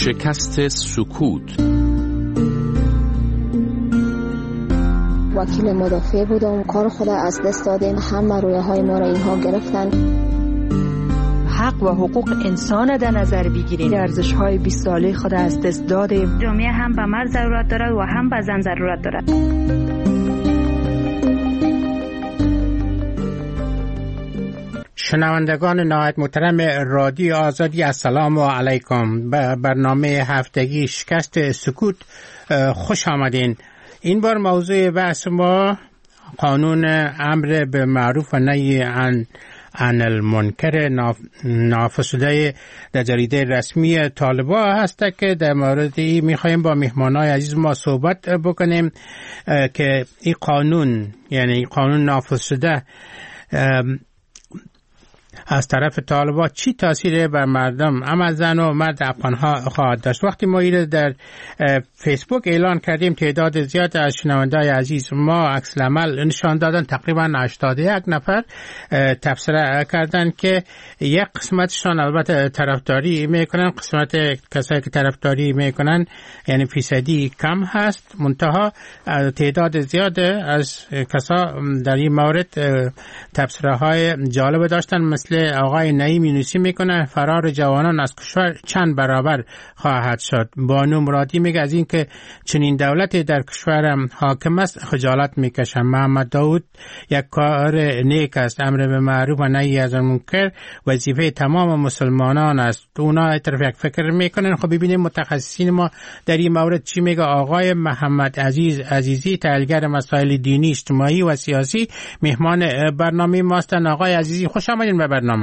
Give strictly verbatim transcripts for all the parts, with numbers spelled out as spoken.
شکست سکوت. وکیل مدافع بودم، کار خود از دست دادیم، همه رویه های ما را اینها گرفتن. حق و حقوق انسان در نظر بگیرید، ارزش های بیست ساله خود از دست دادیم. جامعه هم به مرد ضرورت دارد و هم به زن ضرورت دارد. شنوندگان نهایت محترم رادیو آزادی، السلام علیکم. به برنامه هفتگی شکست سکوت خوش آمدین. این بار موضوع بحث ما قانون امر به معروف و نهی عن عن المنکر نافذشده در جریده رسمی طالبان هست که در مورد این میخوایم با مهمانای عزیز ما صحبت بکنیم که این قانون، یعنی این قانون نافذ شده از طرف طالبان چی تاثیر بر مردم اما زن و مرد افغان‌ها خواهد داشت. وقتی ما این در فیسبوک اعلان کردیم، تعداد زیاد از شنونده‌های عزیز ما عکس العمل نشان دادن. تقریبا هشتاد و یک نفر تبصره کردن که یک قسمتشان البته طرفداری میکنن، قسمت کسایی که طرفداری میکنن یعنی فیصدی کم هست، منتها تعداد زیاد از کسا در این مورد تبصره های جالب داشتن. مثل آقای نعیمی نویسی میکنه فرار جوانان از کشور چند برابر خواهد شد. بانو مرادی میگه از این که چنین دولتی در کشورم حاکم است خجالت میکشم. محمد داود یک کار نیک است، امر به معروف و نهی از منکر وظیفه تمام مسلمانان است. اونا طرف یک فکر میکنن. خب ببینیم متخصصین ما در این مورد چی میگه. آقای محمد عزیز عزیزی، تحلیلگر مسائل دینی، اجتماعی و سیاسی، مهمان برنامه ماستن. آقای عزیزی خوش آمدین به برنامه.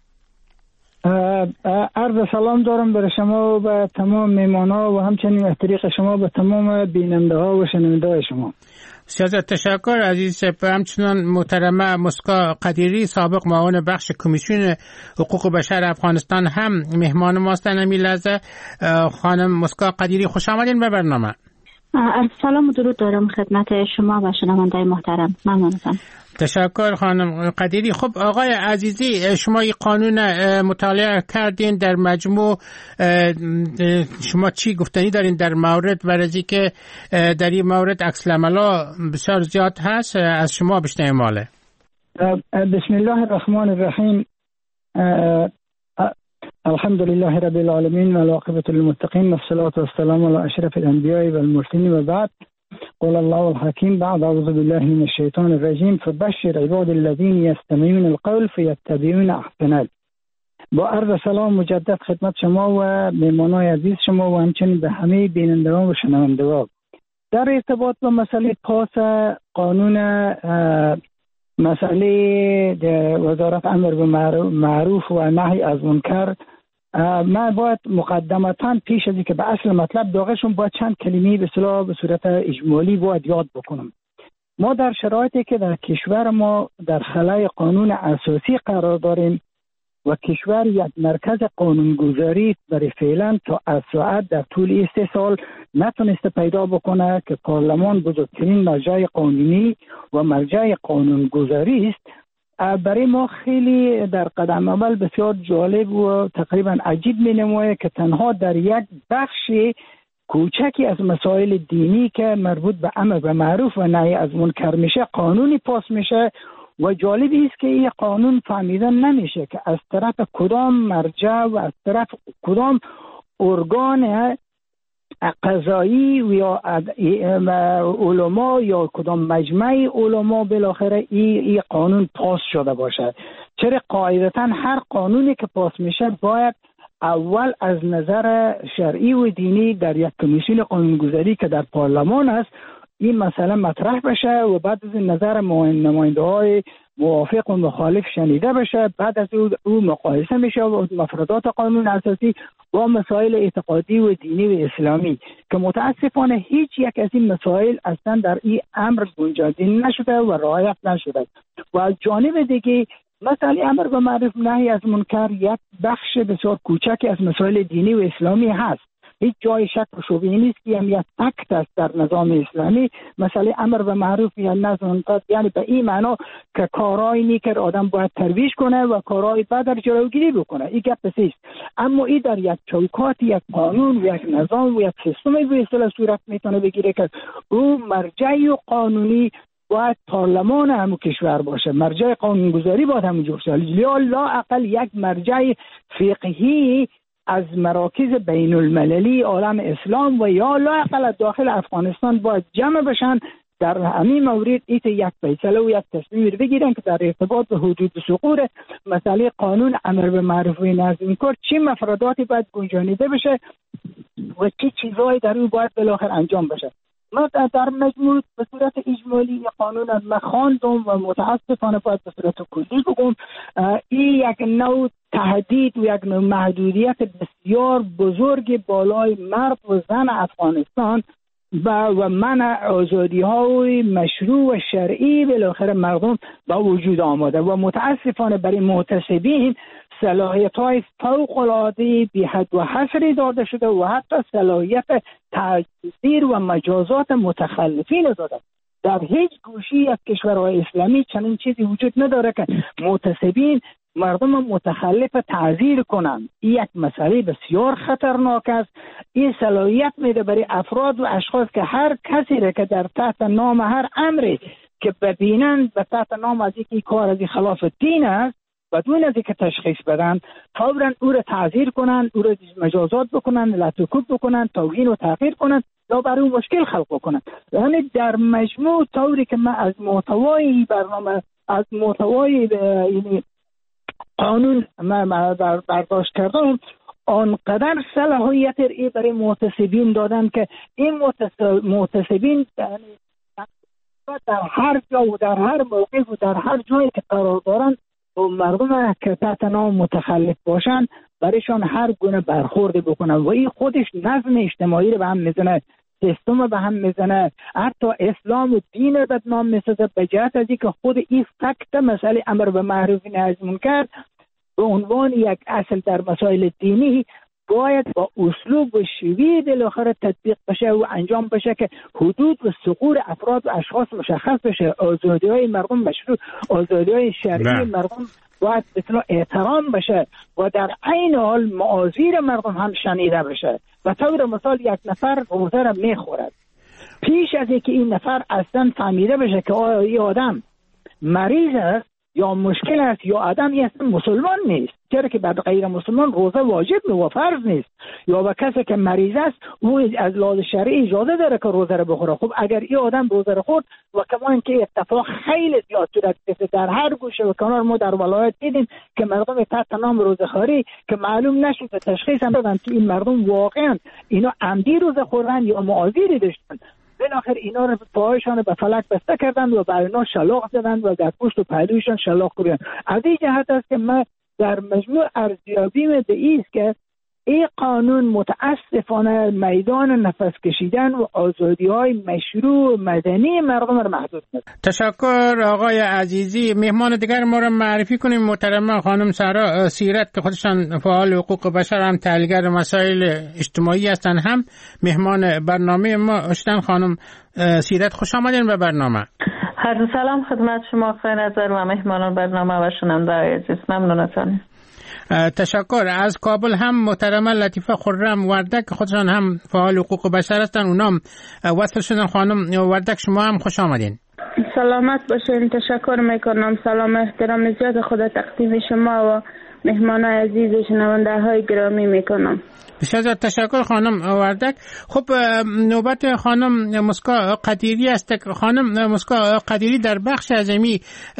عرض سلام دارم برای شما و به تمام میمانا و همچنین از طریق شما به تمام بیننده ها و شنونده های شما. سیاست تشکر عزیز. همچنان محترمه مسکا قدیری، سابق معاون بخش کمیسیون حقوق بشر افغانستان، هم مهمان ماستن. امی لحظه خانم مسکا قدیری خوش آمدین به برنامه. عرض سلام و درود دارم خدمت شما و شنونده محترم. ممنونم. تشکر خانم قدیری. خب آقای عزیزی، شما این قانون مطالعه کردین، در مجموع شما چی گفتنی دارین در مورد ورزی که در این مورد عکس العملا بسیار زیاد هست؟ از شما بشنویم. ماله بسم الله الرحمن الرحیم. الحمد لله رب العالمین و العاقبة للمتقین و الصلاة والسلام علی اشرف الانبیاء و المرسلین و بعد. قال الله الحكيم بعد أعوذ بالله من الشيطان الرجيم فبشر عباد الذين يستمعون القول فيتبعون أحسنه. با عرض سلام مجدد خدمت شما و مهمانان عزیز شما و همچنین به همه بینندگان و شنوندگان. در ارتباط با مسئله پاس قانون مسئله وزارت امر به معروف و نهی از منکر، من باید مقدمتاً پیش از اینکه به اصل مطلب داغشون باید چند کلمه به اصطلاح به صورت اجمالی باید یاد بکنم. ما در شرایطی که در کشور ما در خلای قانون اساسی قرار داریم و کشور یک مرکز قانونگذاری برای فعلا تا از ساعت در طول سه سال نتونسته پیدا بکنه که پارلمان بزرگترین مرجع قانونی و مرجع قانونگذاری است، برای ما خیلی در قدم اول بسیار جالب و تقریبا عجیب می نماید که تنها در یک بخش کوچکی از مسائل دینی که مربوط به امر به معروف و نهی از منکر میشه قانونی پاس میشه و جالب است که این قانون فهمیدن نمیشه که از طرف کدام مرجع و از طرف کدام ارگان قضایی و یا علما یا کدام مجمع علما بالاخره این ای قانون پاس شده باشد. چرا قاعدتا هر قانونی که پاس میشه باید اول از نظر شرعی و دینی در یک کمیسیون قانونگذاری که در پارلمان است این مسئله مطرح بشه و بعد از نظر نماینده های موافق و مخالف شنیده بشه، بعد از او, او مقایسه میشه و مفردات قانون اساسی با مسائل اعتقادی و دینی و اسلامی که متاسفانه هیچ یک از این مسائل اصلا در این امر گنجانده نشده و رعایت نشده. و از جانب دیگه مسئله امر به معروف نهی از منکر یک بخش بسیار کوچکی از مسائل دینی و اسلامی هست. هیچ جای شک و شبهه نیست که هم یک فکت است در نظام اسلامی. مسئله امر به معروف یا نهی عن منکر، یعنی به این معنا که کارهای نیک آدم باید ترویج کنه و کارهای بد را جلوگیری بکنه. این گپ است. اما این در یک چوکات، یک قانون و یک نظام و یک سیستم به اصطلاح صورت میتونه بگیره که او مرجع قانونی باید پارلمان همون کشور باشه، مرجع قانونگذاری باید همونجور باشه، یا لا اقل یک مرجع فقهی از مراکز بین المللی عالم اسلام و یا لا اقل داخل افغانستان باید جمع بشن در همین مورد. ایت یک فیصله و یک تصمیم بگیرن که در ارتباط به حدود سقوط مسئله قانون امر به معروف و نهی عن منکر چه مفرداتی باید گنجانیده بشه و چه چیزایی در اون باید بالاخره انجام بشه. ما در مجموع به صورت اجمالی قانون از مخاندم و متاسفانه باید به صورت کلی بگم این یک نوع تهدید و یک نوع محدودیت بسیار بزرگ بالای مرد و زن افغانستان و منع آزادی های مشروع و شرعی بالاخره مردم با وجود آمده و متاسفانه برای معتصبین صلاحیت های فوق العاده بی حد و حصری داده شده و حتی صلاحیت تعزیر و مجازات متخلفین داده. در هیچ گوشی از کشورهای اسلامی چنین چیزی وجود نداره که معتصبین مردم متخلف تعزیر کنند. این یک مسئله بسیار خطرناک است. این صلاحیت میده برای افراد و اشخاص که هر کسی را که در تحت نام هر امری که ببینند به تحت نام از اینکه کار از خلاف دین است بدون از اینکه تشخیص بدن فوراً او را تعزیر کنند، او را مجازات بکنند، لطوکوب بکنند، توهین و تحقیر کنند یا برای اون مشکل خلق بکنند. یعنی در مجموع طوری که من از محتوای برنامه از محتوای یعنی قانون من برداشت کردم آنقدر صلاحیت ای برای معتصبین دادن که این معتصبین در هر جا و در هر موقع و در هر جایی که قرار دارن و مردم که تحت نام متخلف باشن برایشان هر گونه برخورد بکنن و این خودش نظم اجتماعی رو به هم میزنه، سیستم رو به هم میزنه، حتی اسلام و دین رو بدنام میسازه به جهت از اینکه خود این فکت مسئله امر به معروف و نهی عن منکر به عنوان یک اصل در مسائل دینی باید با اسلوب و شیوه بالاخره تطبیق بشه و انجام بشه که حدود و ثغور افراد و اشخاص مشخص بشه. آزادی‌های مردم مشروع، آزادی‌های شرعی مردم باید اطلاع احترام بشه و در عین حال معاذیر مردم هم شنیده بشه. و طور مثال یک نفر روزه را میخورد، پیش از اینکه این نفر اصلا فهمیده بشه که آیا این آدم مریض است یا مشکل است یا آدمی اصلا مسلمان نیست، چرا که بعد غیر مسلمان روزه واجب و فرض نیست، یا با کسی که مریض است او از لحاظ شرعی اجازه داره که روزه رو بخوره. خب اگر این آدم روزه رو خورد و کما اینکه اتفاق خیلی زیاد شده در هر گوشه و کنار ما در ولایت دیدیم که مردم تحت نام روزه خوری که معلوم نشد تشخیص هم دادن که این مردم واقعا اینا عمدی روزه خوردن یا معاذیری داشتن. بالاخره اینا رو پاهایشان به فلک بسته کردن و بر اینا شلاق زدن و در پشت و پهلویشان شلاق کوبیدن. از این جهت است که من در مجموع ارزیابیم به ایست که این قانون متاسفانه میدان نفس کشیدن و آزادی‌های مشروع مدنی مردم را محدود کرد. تشکر آقای عزیزی. مهمان دیگر ما را معرفی کنیم. محترمه خانم سارا سیرت که خودشان فعال حقوق بشر هم تحلیلگر مسائل اجتماعی هستند هم مهمان برنامه ما هستند. خانم سیرت خوش آمدین به برنامه. هر سلام خدمت شما خیر نظر و مهمانان برنامه و شنونده‌های عزیز. ممنونتان. تشکر. از کابل هم محترمه لطیفه خرم وردک خودشان هم فعال حقوق بشر هستن، اونام وصل شدن. خانم وردک شما هم خوش آمدین. سلامت باشین. تشکر میکنم. سلام احترام زیاد خدا تقدیم شما و مهمان عزیز شنونده های گرامی میکنم. بسیار تشکر خانم وردک. خب نوبت خانم مسکا قدیری است. خانم مسکا قدیری در بخش اعظمی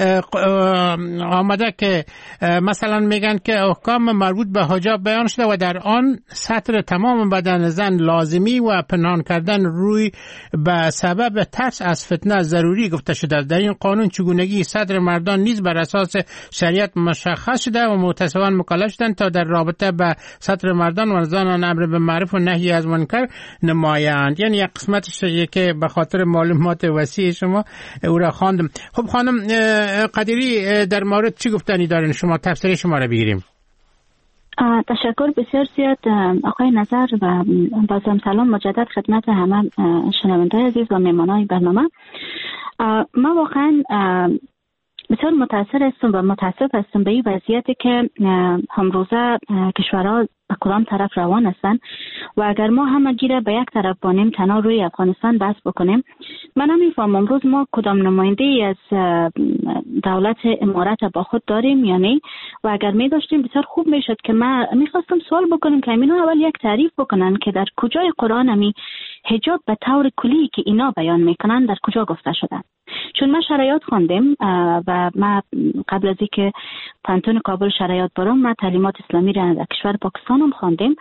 آمده که مثلا میگن که احکام مربوط به حجاب بیان شده و در آن ستر تمام بدن زن لازمی و پنهان کردن روی به سبب ترس از فتنه ضروری گفته شده. در این قانون چگونگی ستر مردان نیز بر اساس شریعت مشخص شده و متاسفانه مکلف شدند تا در رابطه به ستر مردان و زنان امر به معروف و نهی از منکر نمایند. یعنی یک قسمتش که به خاطر معلومات وسیع شما او را خواندم. خب خانم قدیری در مورد چی گفتنی دارین شما؟ تفسیر شما را بگیریم. تشکر بسیار زیاد آقای نظر و بازم سلام مجدد خدمت همه شنوندگان عزیز و مهمانان برنامه. ما واقعا بسیار متاثر هستم و متاسف هستم به این وضعیتی که امروزه کشورها به کدام طرف روان هستند و اگر ما همگی را به یک طرف بانیم تنها روی افغانستان بحث بکنیم، من نمیفهمم امروز ما کدام نماینده ای از دولت امارات با خود داریم یا نه. و اگر می داشتیم بسیار خوب میشد که من میخواستم سوال بکنم که اینا اول یک تعریف بکنن که در کجای قرآن همی حجاب به طور کلی که اینا بیان میکنن در کجا گفته شده. چون ما شرایط خواندیم و ما قبل از اینکه پانتون کابل شرایط برام ما تعلیمات اسلامی را در کشور پاکستان هم خواندیم.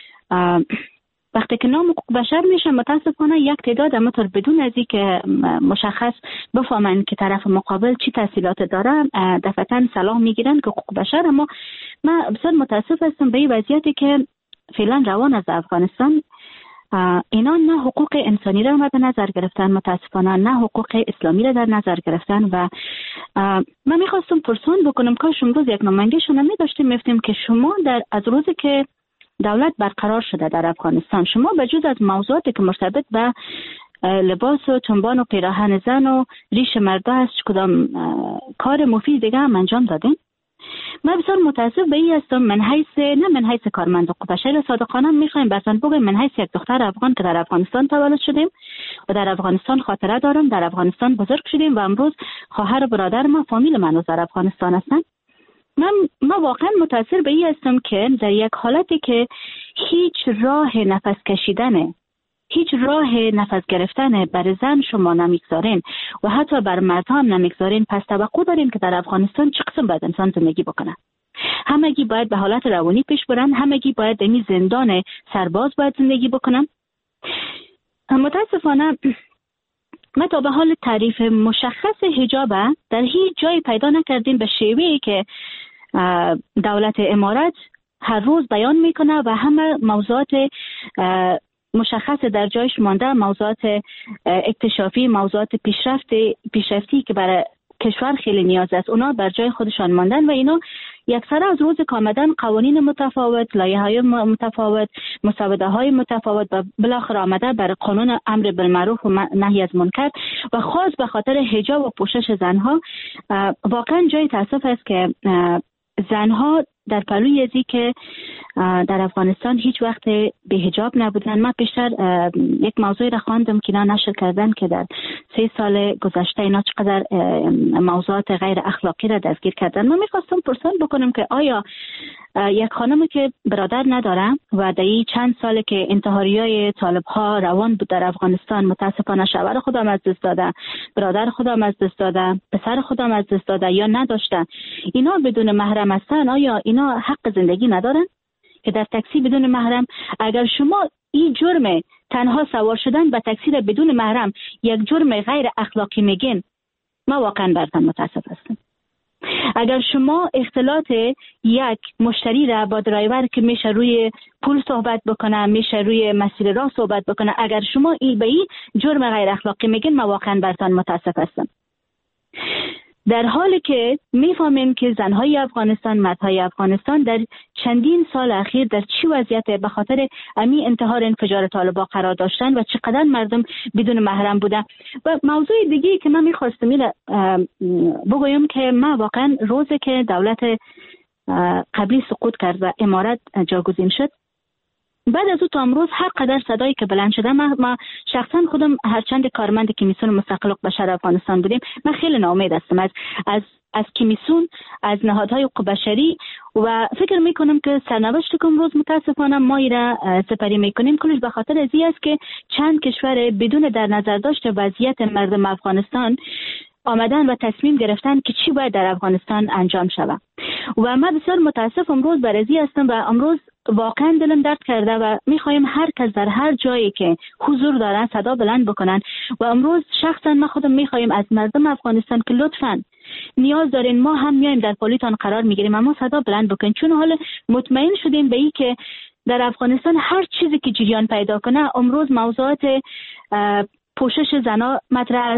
وقتی که نام حقوق بشر میشه متاسفانه یک تعداد همطور بدون از اینکه مشخص بفهمن که طرف مقابل چی تحصیلات داره دفعتاً سلاح میگیرن که حقوق بشر. اما من بسیار متاسف هستم به این وضعیتی که فعلا روان از افغانستان. اینا نه حقوق انسانی را مد نظر گرفتن متاسفانه، نه حقوق اسلامی را در نظر گرفتن. و من میخواستم پرسان بکنم کاش امروز یک نماینده شما می داشتیم میفتیم که شما در از روزی که دولت برقرار شده در افغانستان، شما به جز از موضوعاتی که مرتبط به لباس و تنبان و پیراهن زن و ریش مردا هست کدام کار مفید دیگه هم انجام دادین؟ من بسیار متاسف به این هستم من حیث نه من حیث کارمند حقوق بشر صادقانه میخوایم بسن بگویم من حیث یک دختر افغان که در افغانستان تولد شدیم و در افغانستان خاطره دارم، در افغانستان بزرگ شدیم و امروز خواهر و برادر ما فامیل من در افغانستان هستن. من ما واقعا متاثر به این هستم که در یک حالتی که هیچ راه نفس کشیدن، هیچ راه نفس گرفتن بر زن شما نمیگذارین و حتی بر مرد هم نمیگذارین، پس توقع دارین که در افغانستان چه قسم باید انسان زندگی بکنه؟ همگی باید به حالت روانی پیش برن، همگی باید در این زندان سرباز باید زندگی بکنن. متاسفانه ما تا به حال تعریف مشخص حجاب در هیچ جایی پیدا نکردیم به شیوهی که دولت امارات هر روز بیان میکنه و همه موضوعات مشخص در جایش مانده، موضوعات اکتشافی، موضوعات پیشرفتی پیشرفتی که برای کشور خیلی نیاز است، اونا بر جای خودشان ماندن و اینا یکسره از روز که آمدن قوانین متفاوت، لایحه‌های متفاوت، مسوده های متفاوت و بالاخره آمده بر قانون امر بالمعروف و نهی از منکر و خاص به خاطر حجاب و پوشش زنها. واقعا جای تاسف است که زنها در پلوی ازی که در افغانستان هیچ وقت به حجاب نبودن. من پیشتر یک موضوعی را خواندم که اینا نشر کردن که در سه سال گذشته اینا چقدر موضوعات غیر اخلاقی را دستگیر کردن. من میخواستم پرسان بکنم که آیا یک خانمی که برادر نداره و در این چند سال که انتحاریای طالب ها روان بود در افغانستان، متاسفانه شوهر خودم از دست داده، برادر خودم از دست داده، پسر خودم از دست داده یا نداشتن، اینا بدون محرم هستن، آیا اینا حق زندگی ندارن که در تاکسی بدون محرم؟ اگر شما این جرم تنها سوار شدن به تاکسی را بدون محرم یک جرم غیر اخلاقی میگین، ما واقعا براتون متاسف هستم. اگر شما اختلاط یک مشتری را با درایور که میشه روی پول صحبت بکنه، میشه روی مسیر راه صحبت بکنه، اگر شما این به این جرم غیر اخلاقی میگین، ما واقعا براتون متاسف هستم. در حالی که میفهمیم که زنهای افغانستان، مردهای افغانستان در چندین سال اخیر در چی وضعیت به خاطر امی انتحار انفجار طالبان قرار داشتن و چقدر مردم بدون محرم بودن. و موضوع دیگه که من میخواستم اینو بگویم که ما واقعا روزی که دولت قبلی سقوط کرد و امارات جاگزین شد، بعد از او تا امروز هر قدر صدایی که بلند شده، ما, ما شخصا خودم هرچند کارمند کمیسیون مستقل حقوق بشر افغانستان بودیم، من خیلی ناامید هستم از از از کمیسیون، از نهادهای حقوق بشری و فکر میکنم که سرنوشت که امروز متاسفانه ما ایره سپری میکنیم کلش به خاطر از این است که چند کشور بدون در نظر داشته وضعیت مردم افغانستان آمدن و تصمیم گرفتن که چی باید در افغانستان انجام شود. و من بسیار متاسف امروز برازی هستم و امروز واقعا دلم درد کرده و میخوایم هر کس در هر جایی که حضور دارن صدا بلند بکنن. و امروز شخصا ما خودم میخوایم از مردم افغانستان که لطفاً نیاز دارین، ما هم میایم در پالیتان قرار میگیریم، اما صدا بلند بکنین، چون حالا مطمئن شدیم به این که در افغانستان هر چیزی که جریان پیدا کنه، امروز موضوعات پوشش زنا مطرح است،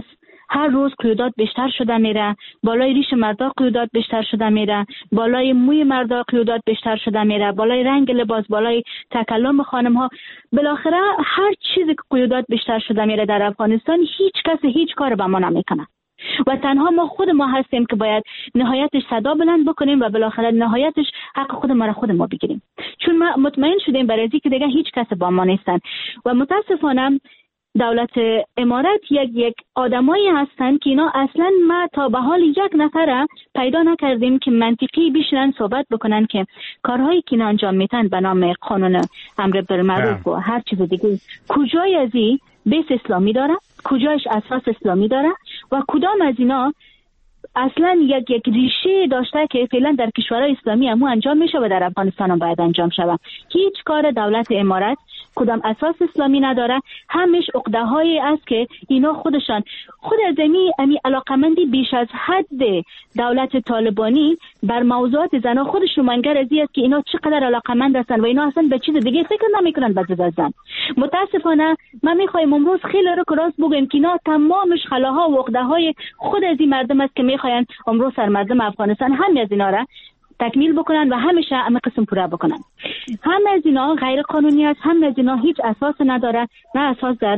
هر روز قیودات بیشتر شده میره، بالای ریش مردا قیودات بیشتر شده میره، بالای موی مردا قیودات بیشتر شده میره، بالای رنگ لباس، بالای تکلم خانم ها، بالاخره هر چیزی که قیودات بیشتر شده میره در افغانستان، هیچ کس هیچ کار به ما نمیکنه و تنها ما خود ما هستیم که باید نهایتش صدا بلند بکنیم و بالاخره نهایتش حق خود ما را خود ما بگیریم، چون ما مطمئن شدیم برای اینکه دیگه هیچ کس با ما نیستن و متاسفانه دولت امارات یک یک آدمایی هستند که اینا اصلا ما تا به حال یک نفر پیدا نکردیم که منطقی بشنن صحبت بکنن که کارهایی که اینا انجام میتن به نام قانون امر بالمعروف و هر چیز دیگه کجای از این بیس اسلامی داره، کجایش اساس اسلامی داره و کدام از اینا اصلا یک یک ریشه داشته که فعلا در کشورهای اسلامی هم انجام میشه و در افغانستان هم باید انجام شود. هیچ کار دولت امارات کدام اساس اسلامی نداره، همش عقده هایی است که اینا خودشان خود از امی امی علاقمندی بیش از حد دولت طالبانی بر موضوعات زنا خودشون منگر از است که اینا چقدر علاقمند هستن و اینا اصلا به چیز دیگه فکر نمیکنن بعد از زن. متاسفانه ما میخوایم امروز خیلی رو کراس بگیم که اینا تمامش خلاها و عقده های خود از این مردم است که میخواین امروز سر مردم افغانستان هم از اینا را تکمیل بکنن و همیشه همه قسم پورا بکنن. هم از اینا غیر قانونی است، هم از اینا هیچ اساس نداره، نه اساس در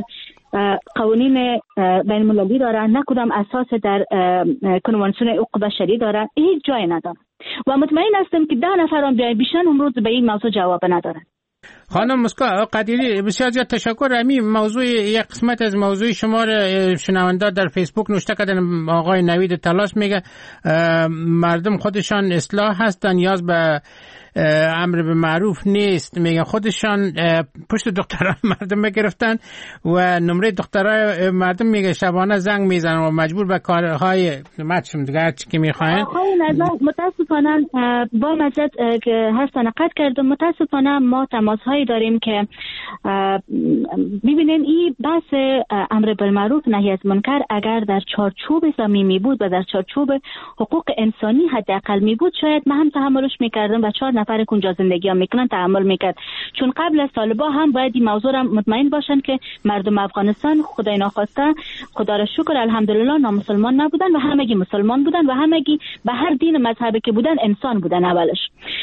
قوانین بین المللی داره، نه کدام اساس در کنوانسیون حقوق بشری داره، هیچ جای نداره و مطمئن هستم که ده نفر هم بیای بیشتر امروز به این موضوع جواب ندارن. خانم مسکا قدیری بسیار زیاد تشکر. امی موضوع یک قسمت از موضوع شما را شنونده در فیسبوک نوشته کردن. آقای نوید تلاش میگه مردم خودشان اصلاح هستن، نیاز به امر به معروف نیست. میگه خودشان پشت دخترای مردم میگرفتن و نمره دخترای مردم میگه شبانه زنگ میزنن و مجبور به کارهای مچم دیگه چی که میخواین. آقای نظر متاسفانه با مجد که هستن قد کردم، متاسفانه ما تماس هایی داریم که ببینین این بحث امر بالمعروف نهی از منکر اگر در چارچوب اسلامی می بود و در چارچوب حقوق انسانی حداقل می بود شاید من هم تحملش میکردم و چهار نفر کنجا زندگی هم میکنن تحمل میکرد، چون قبل از طالبان هم باید این موضوع را مطمئن باشن که مردم افغانستان خدای ناخواسته خدا را شکر الحمدلله نامسلمان نبودن و همگی مسلمان بودن و همگی به هر دین مذهبی که بودن انسان بودن اولش.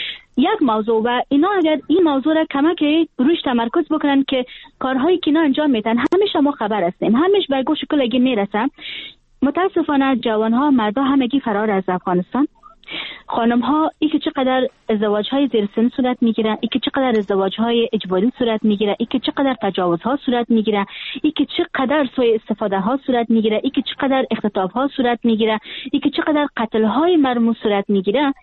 یک موضوع و اینا اگر این موضوع را کمک روش تمرکز بکنن که کارهایی که اینا انجام میدن همیشه ما خبر هستیم، همیشه به گوش کلگی میرسن. متاسفانه جوانها مردا همگی فرار از افغانستان. خانم ها ای که چقدر ازدواج های زیر سن صورت میگیره، ای که چقدر ازدواج های اجباری صورت میگیره، ای که چقدر تجاوز ها صورت میگیره، ای که چقدر سوء استفاده ها صورت میگیره، ای که چقدر اختطاف ها صورت میگیره، ای که چقدر قتل های مرموز صورت میگیره،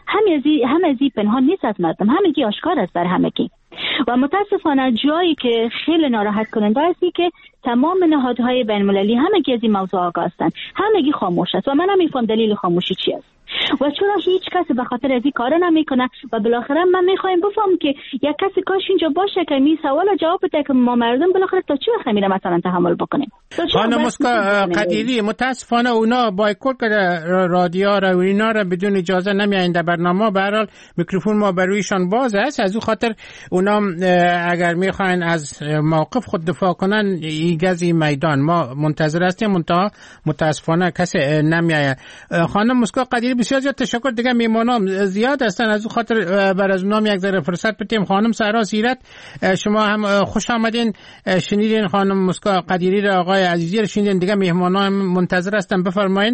همه هم از این پنهان نیست از مردم، همگی آشکار است بر همگی. و متاسفانه جایی که خیلی ناراحت کننده است که تمام نهادهای بین المللی همگی از این موضوع آگاه هستند، همگی خاموش است و من نمیفهم دلیل خاموشی چی است و چرا هیچ کسی به خاطر از این کار نمیکنه. و بالاخره من میخوایم بفهم که یک کسی کاش اینجا باشه که می سوال جواب بده که ما مردم بالاخره تا چه وقت میره مثلا تحمل بکنیم. خانم مسکا قدیری متاسفانه اونا بایکوت کرده رادیو را و اینا را بدون اجازه نمیایند در برنامه. به هر حال میکروفون ما برویشان باز است، از اون خاطر اونا اگر میخواین از موقف خود دفاع کنن این گزی میدان ما منتظر هستیم، منتها متاسفانه کسی نمیآید. خانم مسکا قدیری بسیار زیاد تشکر. دیگه میمانام زیاد هستن، از اون خاطر بر از اونام یک ذره فرصت بدیم. خانم سهرا سیرت شما هم خوش آمدین، شنیدین خانم مسکا قدیری را، آقای عزیزی را شنیدین، دیگه میهمانان منتظر هستن. بفرمایین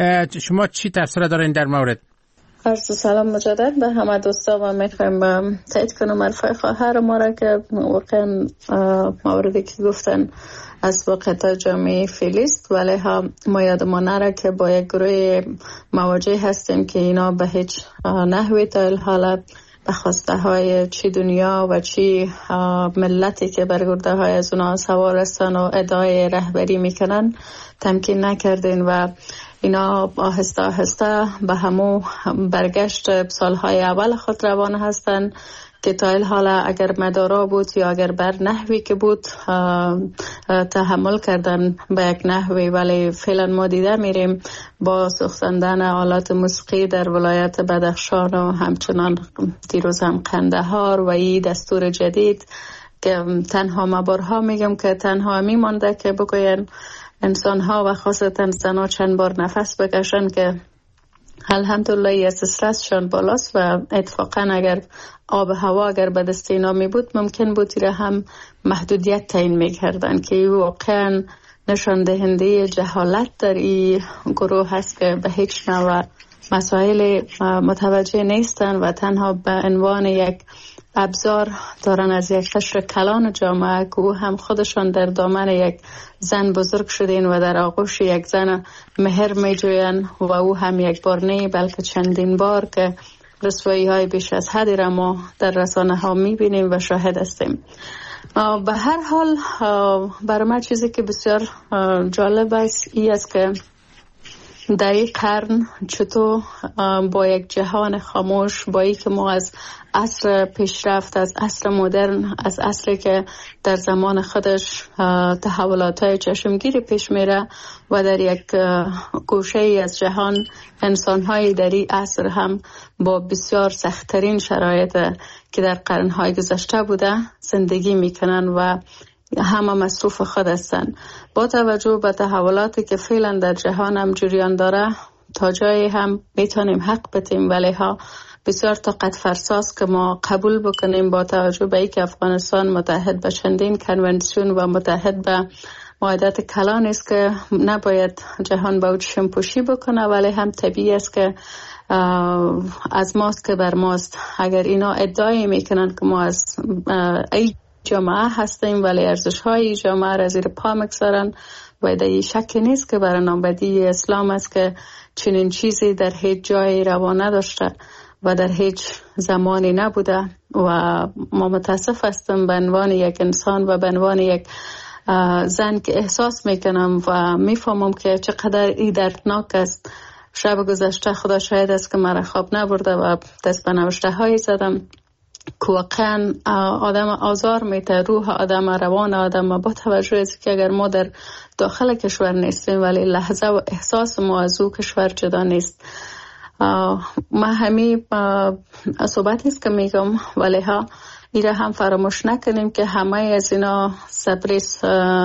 شما چی تفسیر دارین در مورد؟ عرض سلام مجدد به همه دوستان و میخوایم تایید کنم حرفای خواهر ما را که واقعا موردی که گفتن از واقعیت جامعه فیلیست، ولی هم ما یادمان نره که با یک گروه مواجه هستیم که اینا به هیچ نحوی تا الحال به خواسته های چی دنیا و چی ملتی که برگرده های از اونا سوار هستن و ادعای رهبری میکنن تمکین نکردین و اینا آهسته آهسته به همو برگشت سالهای اول خود روان هستن که تا الحال اگر مدارا بود یا اگر بر نحوی که بود تحمل کردن به یک نحوی، ولی فعلا ما دیده میریم با سوختندن آلات موسیقی در ولایت بدخشان و همچنان دیروز هم قندهار و این دستور جدید که تنها مبارها میگم که تنها میمانده که بگوین انسان ها و خاصتا زنها چند بار نفس بکشن که الحمدلله از استرسشان بالاست و اتفاقا اگر آب هوا اگر به دست اینا می بود ممکن بود ایره هم محدودیت تعیین می کردن که واقعا نشان دهنده جهالت در این گروه هست که به هیچ نوع مسائل متوجه نیستن و تنها به عنوان یک ابزار دارن از یک قشر کلان جامعه که او هم خودشان در دامن یک زن بزرگ شدین و در آغوش یک زن مهر می جوین و او هم یک بار نه بلکه چندین بار که رسوایی های بیش از حدی را ما در رسانه ها می بینیم و شاهد هستیم. به هر حال برای من چیزی که بسیار جالب است ای است که در این قرن چطور با یک جهان خاموش با ای که ما از عصر پیشرفت از عصر مدرن از عصری که در زمان خودش تحولات های چشمگیری پیش میره و در یک گوشه ای از جهان انسان های در این عصر هم با بسیار سخت‌ترین شرایط که در قرنهای گذشته بوده زندگی میکنن و همه مصروف خود هستند. با توجه به تحولاتی که فعلا در جهان هم جریان داره تا جایی هم میتونیم حق بتیم ولی ها بسیار طاقت فرساست که ما قبول بکنیم با توجه به اینکه افغانستان متحد به چندین کنونسیون و متحد به معاهدات کلان است که نباید جهان با چشم پوشی بکنه ولی هم طبیعی است که از ماست که بر ماست. اگر اینا ادعای میکنن که ما از ای جامعه هستیم ولی ارزش های جامعه را زیر پا میگذارن و در شک نیست که برای نامبدی اسلام است که چنین چیزی در هیچ جای روا نداشته و در هیچ زمانی نبوده و ما متاسف هستم به عنوان یک انسان و به عنوان یک زن که احساس میکنم و میفهمم که چقدر این دردناک است. شب گذشته خدا شاهد است که مرا خواب نبرده و دست به نوشته هایی زدم که واقعا آدم آزار میته روح آدم روان آدم با توجه است که اگر ما در داخل کشور نیستیم ولی لحظه و احساس ما از او کشور جدا نیست. ما همی صحبتی است که میگم ولی ها ایره هم فراموش نکنیم که همه از اینا صبریس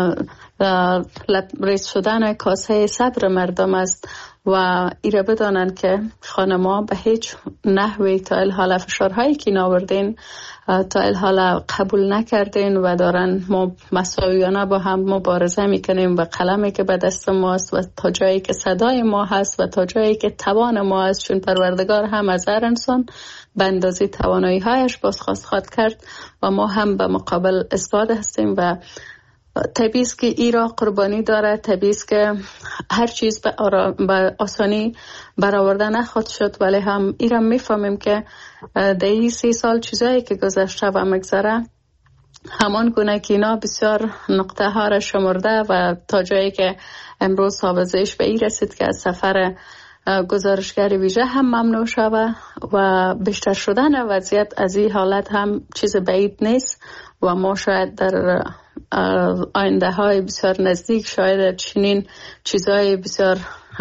لبریز شدن کاسه صبر مردم است و ایره بدانن که خانما به هیچ نحوی تا الحال فشارهایی که ناوردین تا الحال قبول نکردین و دارن ما مساویانه با هم مبارزه میکنیم و قلمی که به دست ماست و تا جایی که صدای ما هست و تا جایی که توان ما هست چون پروردگار هم از هر انسان به اندازه توانایی هایش بازخواست خواهد کرد و ما هم به مقابل استعداد هستیم و طبیعی است که ایرا قربانی داره. طبیعی است که هر چیز به, به آسانی برآورده نخواهد شد ولی هم ایرا میفهمیم که در این سی سال چیزایی که گذشته و مگذره همان گونه که اینا بسیار نقطه ها را شمرده و تا جایی که امروز حافظش به این رسید که از سفر گزارشگر ویژه هم ممنوع شوه و بیشتر شدن وضعیت از این حالت هم چیز بعید نیست و ما شاید در آینده های بسیار نزدیک شاید چنین چیزهای بسیار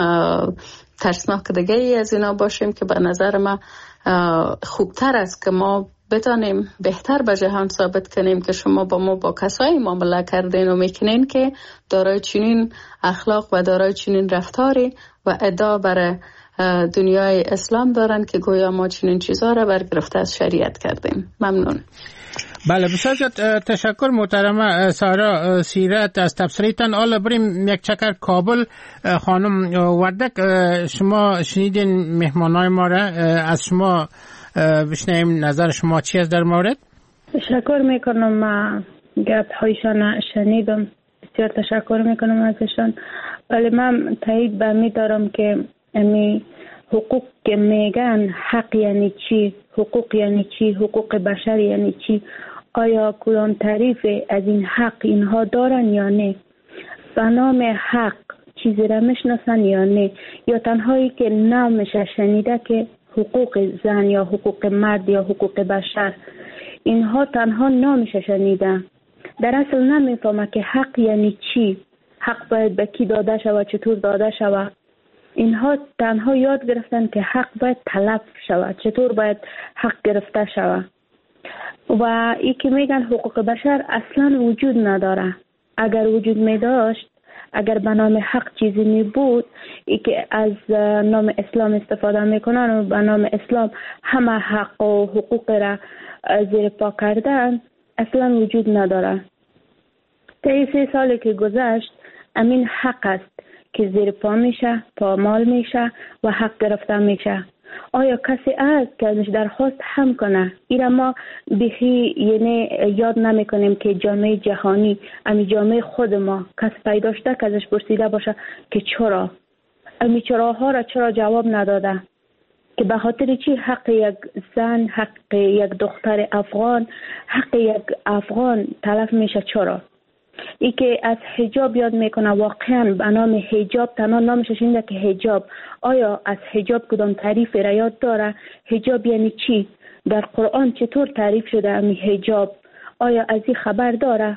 ترسناک دیگه ای از اینا باشیم که به نظر ما خوبتر است که ما بتانیم بهتر به جهان ثابت کنیم که شما با ما با کسایی معامله کردین و میکنین که دارای چنین اخلاق و دارای چنین رفتاری و ادعا برای دنیای اسلام دارن که گویا ما چنین چیزها را برگرفته از شریعت کردیم. ممنون. بله بسیار تشکر محترمه سارا سیرت از تبصریتان. حالا بریم یک چکر کابل. خانم وردک شما شنیدین مهمانای ما را، از شما بشنویم نظر شما چی است در مورد؟ تشکر میکنم، من گپ هایشان شنیدم، بسیار تشکر میکنم ازشان. ولی من تایید به می دارم که امی حقوق که میگن حق یعنی چی، حقوق یعنی چی، حقوق بشر یعنی چی، آیا کدام تعریف از این حق اینها دارن یا نه؟ به نام حق چیزی را میشناسن یا نه؟ یا تنهایی که نامش شنیده که حقوق زن یا حقوق مرد یا حقوق بشر، اینها تنها نامش شنیده، در اصل نمیفهمه که حق یعنی چی، حق باید به کی داده شود، چطور داده شود. اینها تنها یاد گرفتن که حق باید طلب شود، چطور باید حق گرفته شود. و ای که میگن حقوق بشر اصلا وجود نداره. اگر وجود می داشت اگر به نام حق چیزی می بود ای که از نام اسلام استفاده میکنن و به نام اسلام همه حق و حقوق را زیر پا کردن اصلا وجود نداره. طی سه سالی که گذشت امین حق است که زیر پا میشه، پامال میشه و حق گرفته میشه. آیا کسی است که ازش درخواست هم کنه؟ اینا ما بیخی یعنی یاد نمی کنیم که جامعه جهانی، امی جامعه خود ما کس پیدا شده که ازش پرسیده باشه که چرا؟ امی چراها را چرا جواب نداده؟ که به خاطر چی حق یک زن، حق یک دختر افغان، حق یک افغان تلف میشه؟ چرا؟ ای که از حجاب یاد میکنه، واقعا به نام حجاب تنها نامش اینه که حجاب. آیا از حجاب کدام تعریف را یاد داره؟ حجاب یعنی چی؟ در قرآن چطور تعریف شده امی حجاب؟ آیا از این خبر داره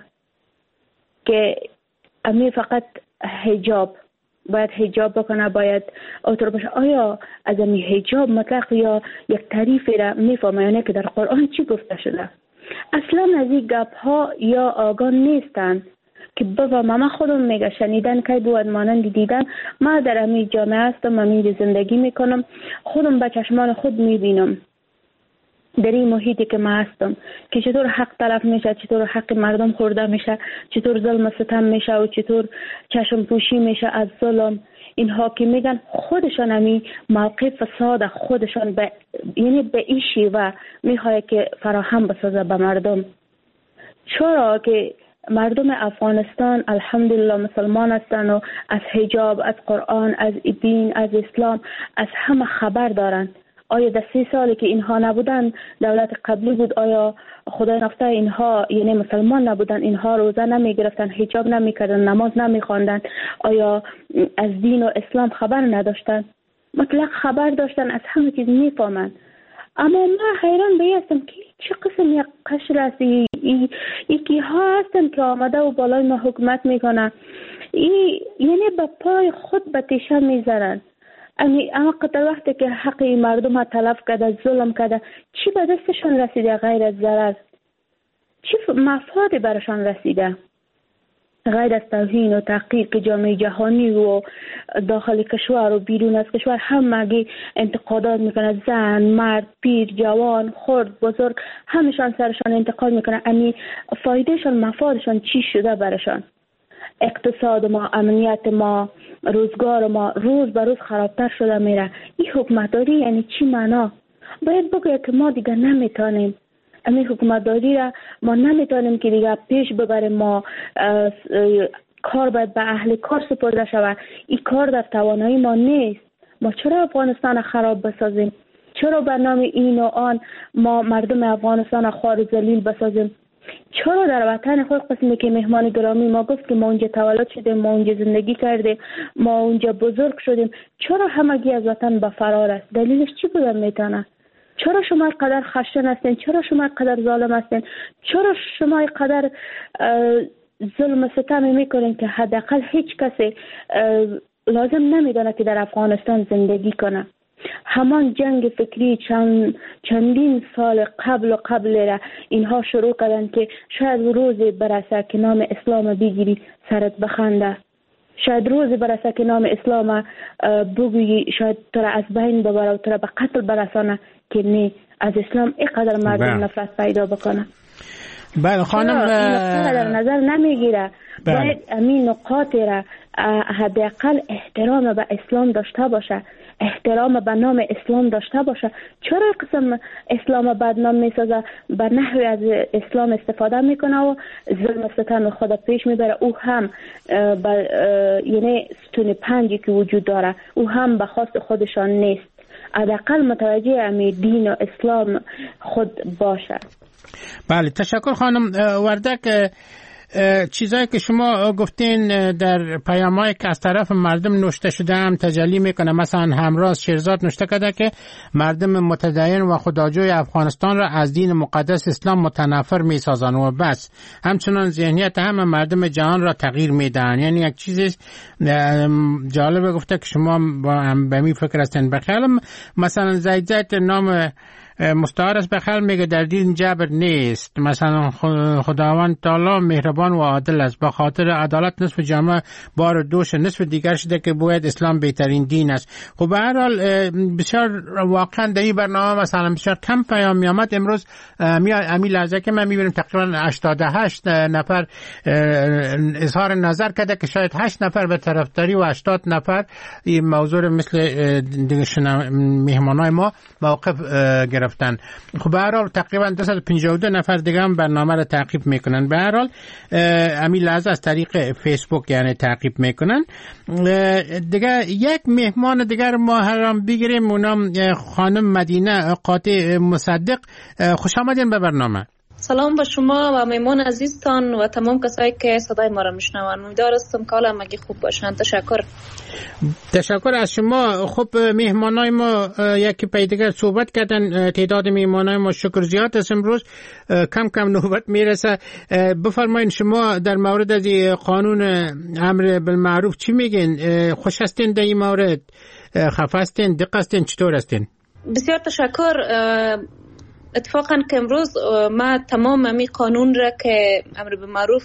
که امی فقط حجاب باید حجاب بکنه، باید اوتر باشه؟ آیا از امی حجاب مطلق یا یک تعریف را میفهمه یعنی که در قرآن چی گفته شده؟ اصلا از این گپ ها یا آگاه نیستن که بابا من خودم میگه شنیدن که بود مانند دیدن. ما در امی جامعه هستم، امی زندگی میکنم، خودم به چشمان خود میبینم در این محیطی که ما هستم که چطور حق تلف میشه، چطور حق مردم خورده میشه، چطور ظلم ستم میشه و چطور چشم پوشی میشه از ظلم. اینها که میگن خودشان امی موقع فساد خودشان به یعنی به این شیوه میخواه که فراهم بسازه به مردم. چرا که مردم افغانستان الحمدلله مسلمان هستند و از حجاب، از قرآن، از دین، از اسلام، از همه خبر دارند. آیا در سی سالی که اینها نبودن، دولت قبلی بود، آیا خدای نخواسته اینها یعنی مسلمان نبودن، اینها روزه نمی گرفتن، حجاب نمی کردن، نماز نمی خواندن؟ آیا از دین و اسلام خبر نداشتن؟ مطلق خبر داشتن، از همه چیز می فهمن. اما ما حیران به هستم که چه قسم یک قشر است، یکی ها هستن که آمده و بالای ما حکومت میکنن، یعنی به پای خود به تیشه میزنن. اما قطع وقتی که حق مردم ها تلف کرده، ظلم کرده، چی به دستشان رسیده غیر از ضرر؟ چی مفادی برشان رسیده غیر از توهین و تحقیر که جامعه جهانی و داخل کشور و بیرون از کشور همگی انتقادات میکنه؟ زن، مرد، پیر، جوان، خرد، بزرگ، همشان سرشان انتقاد میکنه. امی فایدهشان، مفادشان چی شده برشان؟ اقتصاد ما، امنیت ما، روزگار ما روز به روز خرابتر شده میره. این حکومتداری یعنی چی معنا؟ باید بگه که ما دیگه نمیتونیم امی حکومتداری را ما نمیتونیم که دیگه پیش ببریم. ما کار باید به اهل کار سپرده شود. این کار در توانایی ما نیست. ما چرا افغانستان خراب بسازیم؟ چرا به نام این و آن ما مردم افغانستان خوار و ذلیل بسازیم؟ چرا در وطن خود قسمی که مهمان گرامی ما گفت که ما اونجا تولد شدیم، ما اونجا زندگی کردیم، ما اونجا بزرگ شدیم، چرا همگی از وطن به فرار است؟ دلیلش چی بوده میتونه؟ چرا شما قدر خشن هستین؟ چرا شما قدر ظالم هستین؟ چرا شما قدر ظلم ستم میکنین که حداقل هیچ کسی لازم نمیدونه که در افغانستان زندگی کنه؟ همان جنگ فکری چند چندین سال قبل و قبل را اینها شروع کردن که شاید روزی برسه که نام اسلام بگیری سرت بخنده، شاید روزی برسه که نام اسلام بگویی شاید تو را از بین ببره و تو را به قتل برسانه، که نه، از اسلام اینقدر مردم نفرت پیدا بکنه. بله خانم در نظر نمیگیره. باید امین نقاط را حداقل احترام به اسلام داشته باشه، احترام به نام اسلام داشته باشه. چرا قسم اسلام بدنام میسازه، به نحوی از اسلام استفاده میکنه و ظلم ستم خود پیش میبره؟ او هم یعنی ستون پنجی که وجود داره او هم به خواست خودشان نیست. حداقل متوجه امی دین و اسلام خود باشه. بله تشکر خانم وردک. چیزایی که شما گفتین در پیامایی که از طرف مردم نوشته شده هم تجلی میکنه. مثلا همراز شیرزاد نوشته کرده که مردم متدین و خداجوی افغانستان را از دین مقدس اسلام متنفر میسازن و بس. همچنان ذهنیت همه مردم جهان را تغییر میدن. یعنی یک چیز جالبه گفته که شما با هم به می فکر هستین. بخیالم مثلا زید زید نام مستعار است به خلق میگه در دین جبر نیست. مثلا خداوند تعالی مهربان و عادل است، با خاطر عدالت نصف جامعه بار دوش، نصف دیگر شده که باید اسلام بهترین دین است. خب به هر حال بسیار واقعا در این برنامه مثلا بسیار کم پیام می آمد. امروز امی لحظه که من میبینم تقریبا هشتاد و هشت نفر اظهار نظر کرده که شاید هشت نفر به طرفداری و هشتاد نفر این موضوع مثل دیگه مهمانای ما موقف گرفتن. خب به هر حال تقریبا دویست و پنجاه و دو نفر دیگه هم برنامه را تعقیب میکنن. به هر حال امی لحظه از طریق فیسبوک یعنی تعقیب میکنن. دیگه یک مهمان دیگر ما هرام بگیریم، اونم خانم مدینه قاطع مصدق. خوش آمدین به برنامه. سلام به شما و مهمان عزیزتان و تمام کسایی که صدای ما را میشنوند. امیدوار هستم که حالا همگی خوب باشن. تشکر. تشکر از شما. خب مهمانای ما یکی پی دیگر صحبت کردن، تعداد مهمانای ما شکر زیاد است، امروز کم کم نوبت میرسه. بفرمایید شما در مورد از قانون امر بالمعروف چی میگین؟ خوش هستین در این مورد؟ خفه هستین؟ دق هستین؟ چطور هستین؟ بسیار تشکر. اتفاقا که امروز ما تمام امی قانون را که امر به معروف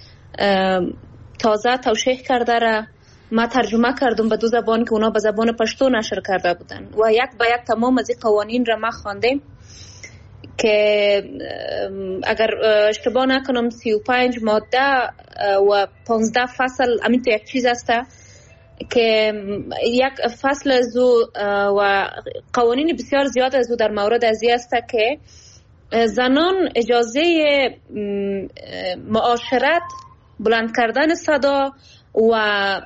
تازه توشیح کرده را ما ترجمه کردم به دو زبان که اونا به زبان پشتو نشر کرده بودن و یک به یک تمام از این قوانین را ما خواندیم که اگر اشتباه نکنم سی و پنج ماده و پانزده فصل همین تو یک چیز است که یک فصل از و قوانین بسیار زیاد از در مورد ازی است که زنان اجازه معاشرت، بلند کردن صدا و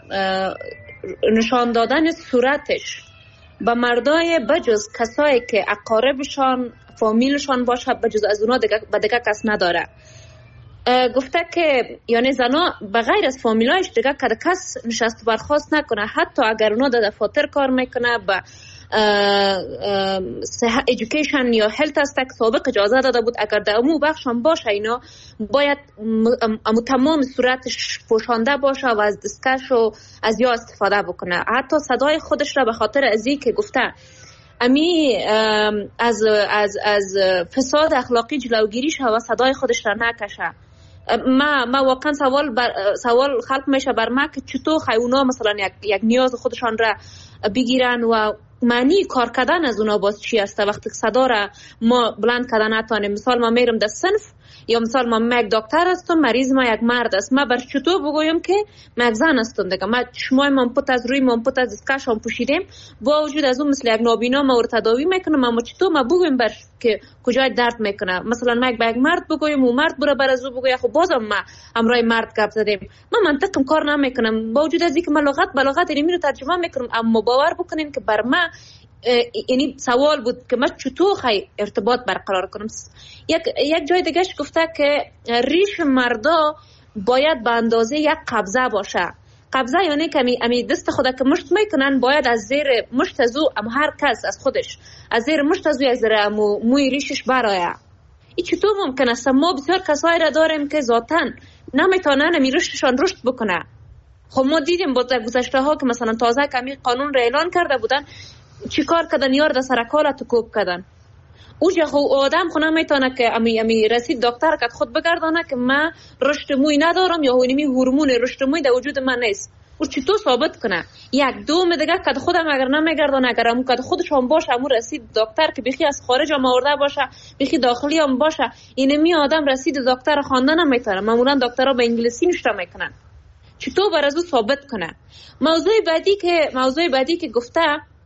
نشان دادن صورتش به مردای بجز کسایی که اقاربشان فامیلشان باشه بجز از اونا دیگه به دیگه کس نداره. گفته که یعنی زنا بغیر از فامیلایش دیگه که کس نشست برخواست نکنه، حتی اگر اونا در دفاتر کار میکنه به صحت ایژوکیشن یا هلت است که سابق اجازه داده بود اگر در امو بخش هم باشه اینا باید امو تمام صورتش پوشانده باشه و از دستکش و از یا استفاده بکنه. حتی صدای خودش را به خاطر ازی که گفته امی از از از فساد اخلاقی جلوگیری شه و صدای خودش را نکشه. ما ما واقعا سوال بر سوال خلق میشه بر ما که چطور خیونا مثلا یک یک نیاز خودشان را بگیرن و معنی کار کردن از اونا باز چی است وقتی صدا را ما بلند کردن نتونیم. مثال ما میرم در صنف یا مثال ما یک دکتر هستم، مریض ما یک مرد است، ما بر چطور بگویم که ما یک زن هستم دیگه؟ ما چشمای ما پوت از روی ما پوت از دستکش هم پوشیدیم با وجود از اون مثل یک نابینا ما رو تداوی میکنم، اما چطور ما بگویم بر که کجای درد میکنه؟ مثلا ما یک مرد بگویم و مرد برو بر از او بگویم، خب بازم ما همراه مرد گپ زدیم. ما منطقم کار نمیکنم با وجود از اینکه ما لغت بلاغت اینو ترجمه میکنم، اما باور بکنین که بر ما یعنی سوال بود که من چطور خی ارتباط برقرار کنم. یک یک جای دیگهش گفته که ریش مردا باید به اندازه یک قبضه باشه. قبضه یعنی که امی دست خدا که مشت میکنن باید از زیر مشت از او ام هر کس از خودش از زیر مشت از او از زیر امو موی ریشش برایه. این چطور ممکن است؟ ما بسیار کسایی را داریم که ذاتاً نمیتونن امی ریششان رشد بکنه. خب ما دیدیم با گذشته ها که مثلا تازه کمی قانون را اعلان کرده بودن چی کار کردن؟ یار در سرکالت کوب کردن. اوجا خو آدم خو نمیتونه که امی امی رسید دکتر که خود بگردانه که من رشد موی ندارم یا هونیمی هورمون رشد موی در وجود من نیست. او چطور ثابت کنه؟ یک دوم دیگه که خودم اگر نمیگردانه اگر امو که خودش هم باشه امو رسید دکتر که بخی از خارج هم آورده باشه بخی داخلی هم باشه اینمی آدم رسید دکتر خواندن نمیتونه. معمولا دکترها به انگلیسی نوشته میکنن. چطور بر از او ثابت کنه؟ موضوع بعدی که موضوع بعدی که گفته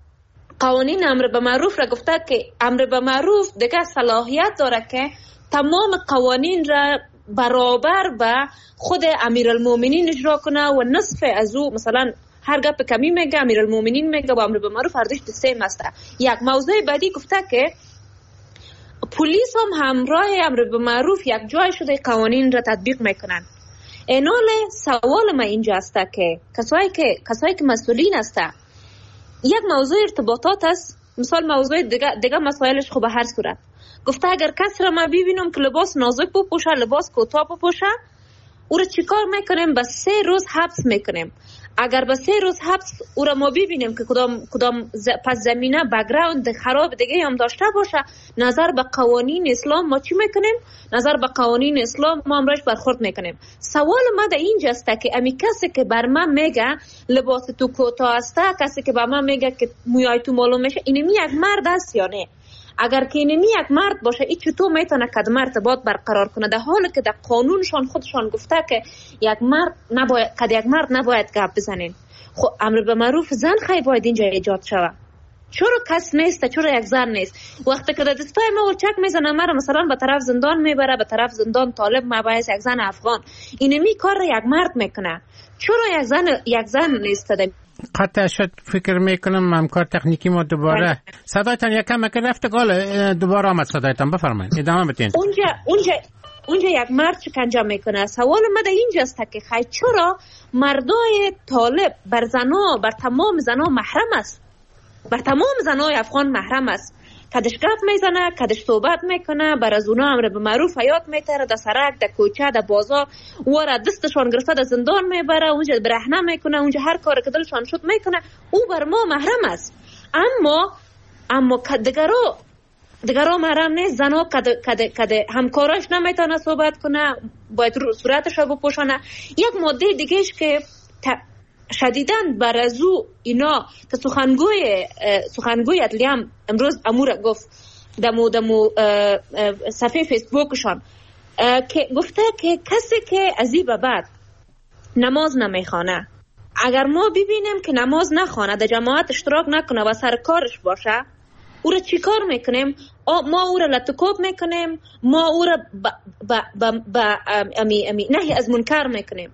قوانین امر به معروف را گفته که امر به معروف دیگه صلاحیت داره که تمام قوانین را برابر به خود امیرالمومنین اجرا کنه و نصف از او مثلا هر گپ کمی میگه امیرالمومنین میگه و امر به معروف هر دوش سیم است. یک موضوع بعدی گفته که پلیس هم همراه امر به معروف یک جای شده قوانین را تطبیق میکنن. اینال سوال ما اینجا است که کسایی که کسایی که مسئولین هستن یک موضوع ارتباطات است، مثال موضوع دیگه دیگه مسائلش خب به هر صورت گفته اگر کس را ما ببینم که لباس نازک بپوشه لباس کوتاه بپوشه او را چیکار میکنیم؟ به سه روز حبس میکنیم. اگر به سه روز حبس او را ما ببینیم که کدام کدام ز... پس زمینه بک‌گراند خراب دیگه هم داشته باشه، نظر به قوانین اسلام ما چی میکنیم؟ نظر به قوانین اسلام ما امرش برخورد میکنیم. سوال ما در اینجاست که امی کسی که بر من میگه لباس تو کوتاه است، کسی که بر من میگه که موهای تو معلوم میشه، اینمی یک مرد است یا نه؟ اگر که اینمی یک مرد باشه، این چطور میتونه کدام ارتباط برقرار کنه، در حالی که در قانونشان خودشان گفته که یک مرد نباید که یک مرد نباید گپ بزنین. خب امر به معروف زن خیلی باید اینجا ایجاد شود. چرا کس نیست؟ چرا یک زن نیست؟ وقتی که در دستای ما ولچک میزنه، مرا مثلا به طرف زندان میبره، به طرف زندان طالب مباحث یک زن افغان، اینمی کار را یک مرد میکنه. چرا یک زن یک زن نیست؟ قطع شد. فکر میکنم همکار تکنیکی ما دوباره صدایتان یکم که رفته گاله دوباره آمد صدایتان. بفرمایید ادامه بدین. اونجا اونجا اونجا یک مرد شکنجه میکنه. سوال من در اینجاست که خیلی چرا مردای طالب بر زنا، بر تمام زنا محرم است؟ بر تمام زنای افغان محرم است. کدش گپ میزنه، کدش صحبت میکنه، بر از اونا امر به معروف حیات میتره، در سرک، در کوچه، در بازار، ور دستشان گرفته در زندان میبره، اونجا برهنه میکنه، اونجا هر کار که دلشان شد میکنه. او بر ما محرم است. اما اما دیگرو دیگرو محرم نیست. زنا کد کد کد همکاراش نمیتونه صحبت کنه، باید صورتش رو بپوشانه. یک ماده دیگهش که شدیداً بر از او اینا که سخنگوی سخنگوی عدلیه هم امروز امور گفت دمو دمو صفحه فیسبوکشان که گفته که کسی که از این به بعد نماز نمیخوانه، اگر ما ببینیم که نماز نخوانه، در جماعت اشتراک نکنه و سر کارش باشه، او را چی کار میکنیم؟ ما او را لطکوب میکنیم، ما او را با, با, با, با امی امی نهی از منکر میکنیم.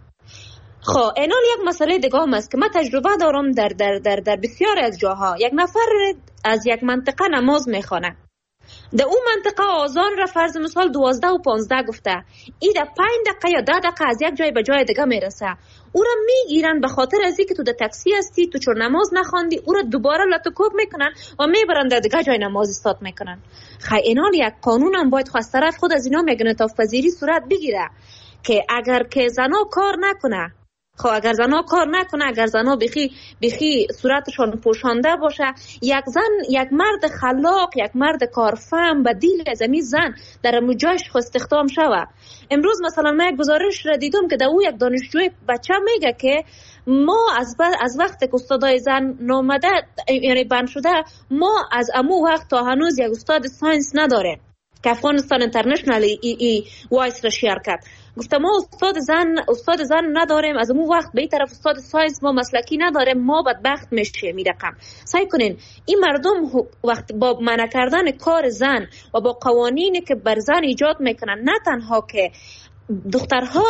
خب اینال یک مسئله دیگه هم است که من تجربه دارم در در در در بسیار از جاها. یک نفر از یک منطقه نماز میخونه، در اون منطقه آذان را فرض مثال دوازده و پانزده گفته، ای در پنج دقیقه یا ده دقیقه از یک جای به جای دیگه میرسه، او را میگیرن به خاطر از اینکه تو در تاکسی هستی، تو چور نماز نخواندی، او را دوباره لطکوب میکنن و میبرن در دیگه جای نماز استاد میکنن. خیلی اینال یک قانون هم باید خواست طرف خود از اینا یک انعطاف پذیری صورت بگیره که اگر که زنا کار نکنه، خب اگر زنا کار نکنه، اگر زنا بخی بخی صورتشون پوشانده باشه، یک زن، یک مرد خلاق، یک مرد کارفهم بدیل از این زن در مجاش خو استخدام شوه. امروز مثلا من یک گزارش را دیدم که در او یک دانشجوی بچه میگه که ما از از وقتی که استادای زن نامده یعنی بند شده، ما از امو وقت تا هنوز یک استاد ساینس نداریم که افغانستان اینترنشنال ای ای وایس را شیر کرد. گفتم ما استاد زن استاد زن نداریم، از اون وقت به این طرف استاد ساینس ما مسلکی نداریم، ما بدبخت میشیم. می رقم سعی کنین این مردم وقت با منع کردن کار زن و با قوانینی که بر زن ایجاد میکنن، نه تنها که دخترها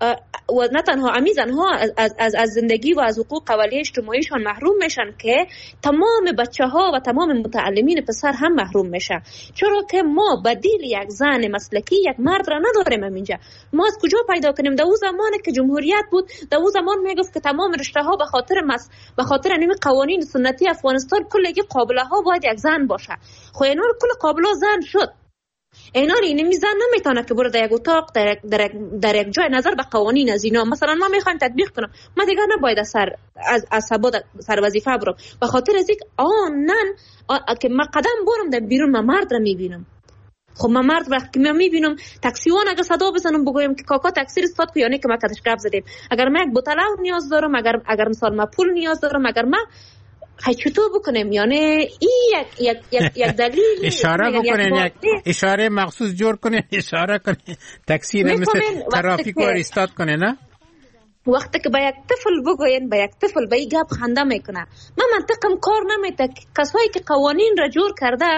و نه تنها امیزنها از, از, از زندگی و از حقوق اولیه اجتماعیشان محروم میشن، که تمام بچه ها و تمام متعلمین پسر هم محروم میشن. چرا که ما بدیل یک زن مسلکی، یک مرد را نداریم اینجا. ما از کجا پیدا کنیم؟ در اون زمانی که جمهوریت بود، در اون زمان میگفت که تمام رشته ها به خاطر مس... به خاطر انیم قوانین سنتی افغانستان کلگی قابله ها باید یک زن باشه. خب اینا کل قابله زن شد. اینا این میزن نمیتونه که برو در یک اتاق در در در یک جای نظر به قوانین از اینا مثلا ما میخوایم تطبیق کنم، ما دیگه نباید سر از از سباد سر وظیفه برم به خاطر از اینکه آنن که ما قدم برم در بیرون ما مرد را میبینم. خب ما مرد وقتی من میبینم تاکسیوان اگه صدا بزنم بگویم که کاکا تاکسی استاد کو، یعنی که ما کدش گپ زدیم. اگر من یک بوتل نیاز دارم، اگر اگر مثلا ما پول نیاز دارم، اگر ما خیلی چطور بکنیم؟ یعنی این یک یک یک یک دلیل اشاره بکنین، یک اشاره مخصوص جور کنین، اشاره کنین تاکسی رو مثل ترافیک رو استاد کنین. نه وقتی که با یک طفل بگوین، با یک طفل به این گپ خنده میکنه. من منطقم کار نمیده. کسایی که قوانین را جور کرده،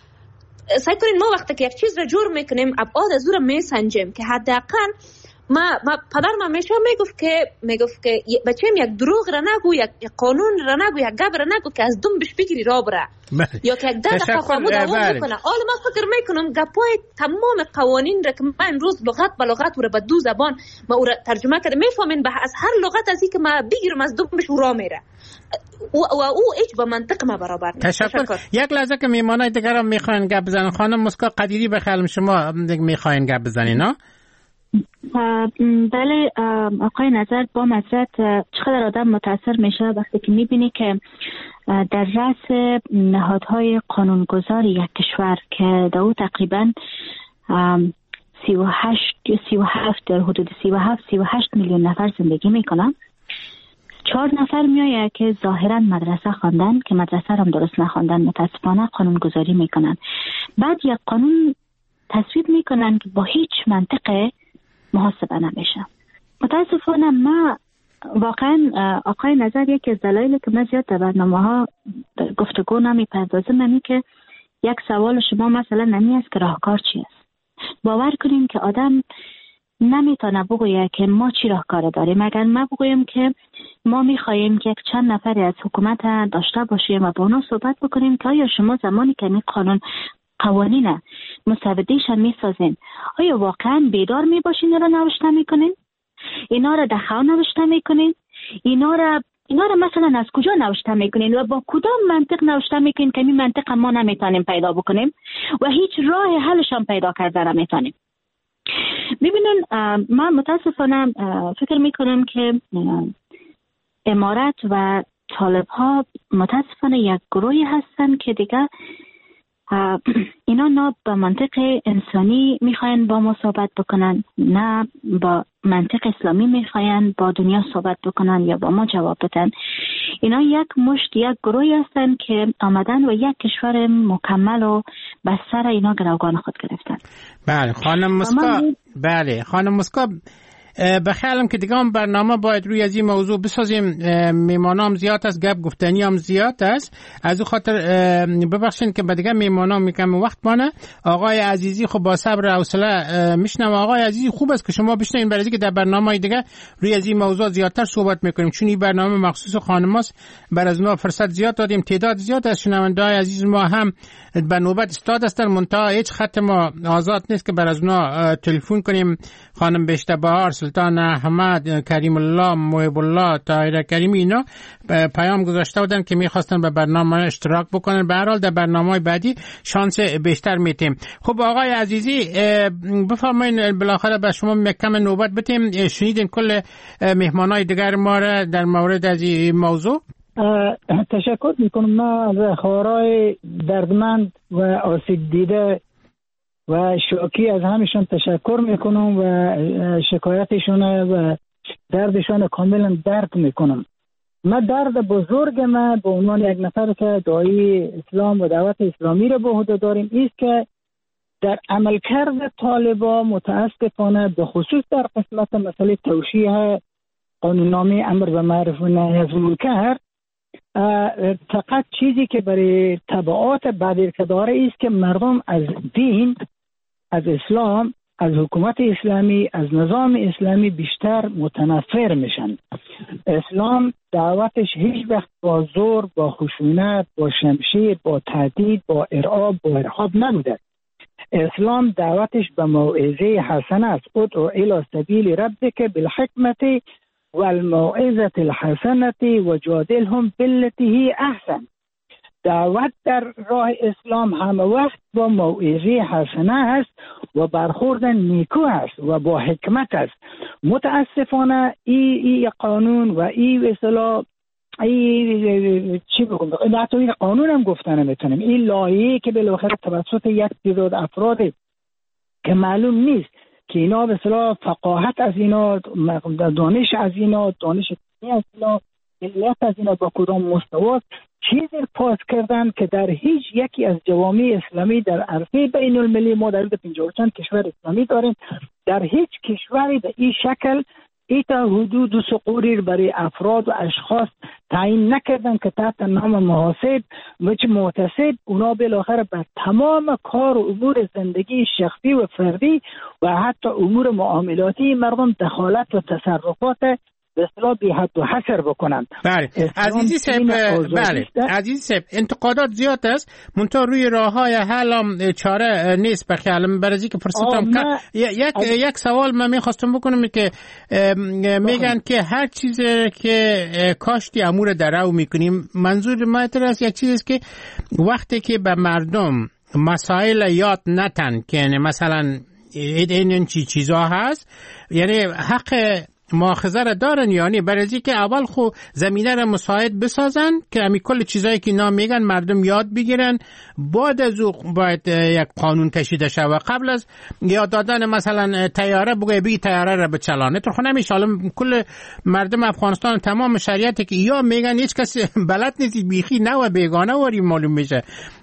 سعی کنین ما وقتی که یک چیز را جور میکنیم ابعاد از اون میسنجیم که حداقل ما ما پدرم همیشه میگفت که میگفت که بچه‌م یک دروغ را نگو، یک قانون را نگو، یک گپ را نگو که از دم بش بگیری را بره، یا که یک دقیقه خاموش دوام بکنه. حالا من فکر میکنم گپای تمام قوانین را که من امروز لغت به لغت رو به دو زبان ما او را ترجمه کردم، میفهمین به از هر لغت از اینکه ما بگیرم از دم بش را میره و او هیچ با منطق ما برابر نیست. تشکر. یک لحظه که میمانای دیگرم میخواین گپ بزنن. خانم مسکا قدیری بخیرم شما میخواین گپ بزنین. ها بله آقای نظر، با معذرت چقدر آدم متاثر میشه وقتی که میبینی که در رأس نهادهای قانونگذار یک کشور که در او تقریبا سی و هشت یا سی و هفت در حدود سی و هفت سی و هشت میلیون نفر زندگی میکنن، چهار نفر میآید که ظاهرا مدرسه خواندن که مدرسه هم درست نخواندن، متاسفانه قانونگذاری میکنن. بعد یک قانون تصویب میکنن که با هیچ منطق محاسبه نمیشه. متاسفانه ما واقعا آقای نظر، یکی از دلایلی که من زیاد در برنامه ها گفتگو نمیپردازم اینه که یک سوال شما مثلا نمی است که راهکار چی است. باور کنیم که آدم نمیتونه بگویه که ما چی راهکار داریم. اگر ما بگویم که ما میخواهیم که یک چند نفری از حکومت داشته باشیم و با اونا صحبت بکنیم که آیا شما زمانی که می قانون قوانین مسودهشان میسازین، آیا واقعا بیدار میباشین اینا رو نوشته میکنین؟ اینا رو دخواه نوشته میکنین؟ اینا رو اینا رو مثلا از کجا نوشته میکنین و با کدام منطق نوشته میکنین که این منطق ما نمیتونیم پیدا بکنیم و هیچ راه حلشان پیدا کرده نمیتونیم؟ ببینن، من متاسفانه فکر میکنم که امارت و طالب ها متاسفانه یک گروهی هستن که دیگه اینا نه با منطق انسانی میخواین با ما صحبت بکنن، نه با منطق اسلامی میخواین با دنیا صحبت بکنن یا با ما جواب بدن. اینا یک مشت یک گروهی هستن که آمدن و یک کشور مکمل و بر سر اینا گروگان خود گرفتن. بله خانم مسکا، بله خانم مسکا، بخیالم که دیگه هم برنامه باید روی از این موضوع بسازیم. میمانام زیاد است، گپ گفتنی هم زیاد است، از او خاطر ببخشین که به دیگه میمانام میگم وقت بانه. آقای عزیزی خب با صبر و حوصله میشنم. آقای عزیزی خوب است که شما بشنین، برای اینکه در برنامه دیگه روی از این موضوع زیادتر صحبت میکنیم، چون این برنامه مخصوص خانماست. بر از ما فرصت زیاد دادیم، تعداد زیاد از شنونده‌های عزیز ما هم به نوبت استاد هستن، منتها هیچ خط ما آزاد نیست که بر از اونا تلفن کنیم. خانم بهشته بهار، سلطان احمد، کریم الله، محب الله، طاهره کریمی، اینا پیام گذاشته بودن که میخواستن به برنامه اشتراک بکنن. به هر حال در برنامه‌های بعدی شانس بیشتر میتیم. خب آقای عزیزی بفرمایید، بالاخره به شما مکم نوبت بدیم. شنیدین کل مهمانای دیگر ما را در مورد از این موضوع. تشکر میکنم. من از خواهرای دردمند و آسیب دیده و شوکی از همشون تشکر میکنم و شکایتشون و دردشون کاملا درک میکنم. من درد بزرگ من به عنوان یک نفر که داعی اسلام و دعوت اسلامی رو به عهده داریم ایست که در عملکرد طالبا متاسفانه به خصوص در قسمت مسئله توشیح قانوننامه امر به معروف و نهی از منکر فقط چیزی که برای تبعات بعدی که داره است که مردم از دین، از اسلام، از حکومت اسلامی، از نظام اسلامی بیشتر متنفر میشن. اسلام دعوتش هیچ وقت با زور، با خشونت، با شمشیر، با تهدید، با ارعاب، با ارهاب نبوده. اسلام دعوتش به موعظه حسنه است. ادعو الی سبیل ربک بالحکمت والموعظه الحسنه وجادلهم بالتی هی احسن. دعوت در راه اسلام همه وقت با موعظه حسنه است و برخورد نیکو است و با حکمت است. متاسفانه این ای قانون و این اصطلاح ای چی بگم، حتی این قانون هم گفتن نمیتونم، این لایحه‌ای که بالاخره توسط یک تعداد افراد که معلوم نیست که اینا به اصطلاح فقاهت از اینا، دانش از اینا، دانش از اینا، علت از اینا با کدام مستوى چیزی پاس کردن که در هیچ یکی از جوامع اسلامی در عرصه بین المللی ما در پنجاه و چند کشور اسلامی داریم، در هیچ کشوری به این شکل ایتا حدود و سقوری برای افراد و اشخاص تعیین نکردن که تحت نام محاسب و چه محتسب اونا بالاخره به تمام کار و امور زندگی شخصی و فردی و حتی امور معاملاتی مردم دخالت و تصرفات به اصطلاح بی حد و حصر بکنند. بله عزیزی صاحب، بله عزیزی صاحب، انتقادات زیاد است، منتها روی راههای حل هم چاره نیست به خیالم. برای که فرصتم کم یک از... یک سوال من میخواستم بکنم که میگن که هر چیز که کاشتی امور درو میکنیم، منظور ما است یک چیز است که وقتی که به مردم مسائل یاد نتن که مثلا این این چی چیزا هست، یعنی حق مؤاخذه را دارن یعنی برای که اول خو زمینه را مساعد بسازن که همین کل چیزایی که اینا میگن مردم یاد بگیرن، بعد از او باید یک قانون کشیده شه و قبل از یاد دادن مثلا طیاره بگه بی طیاره را بچلانه تو خونه میشه. کل مردم افغانستان تمام شریعتی که یا میگن هیچ کسی بلد نیست، بیخی نه و بیگانه واری معلوم میشه.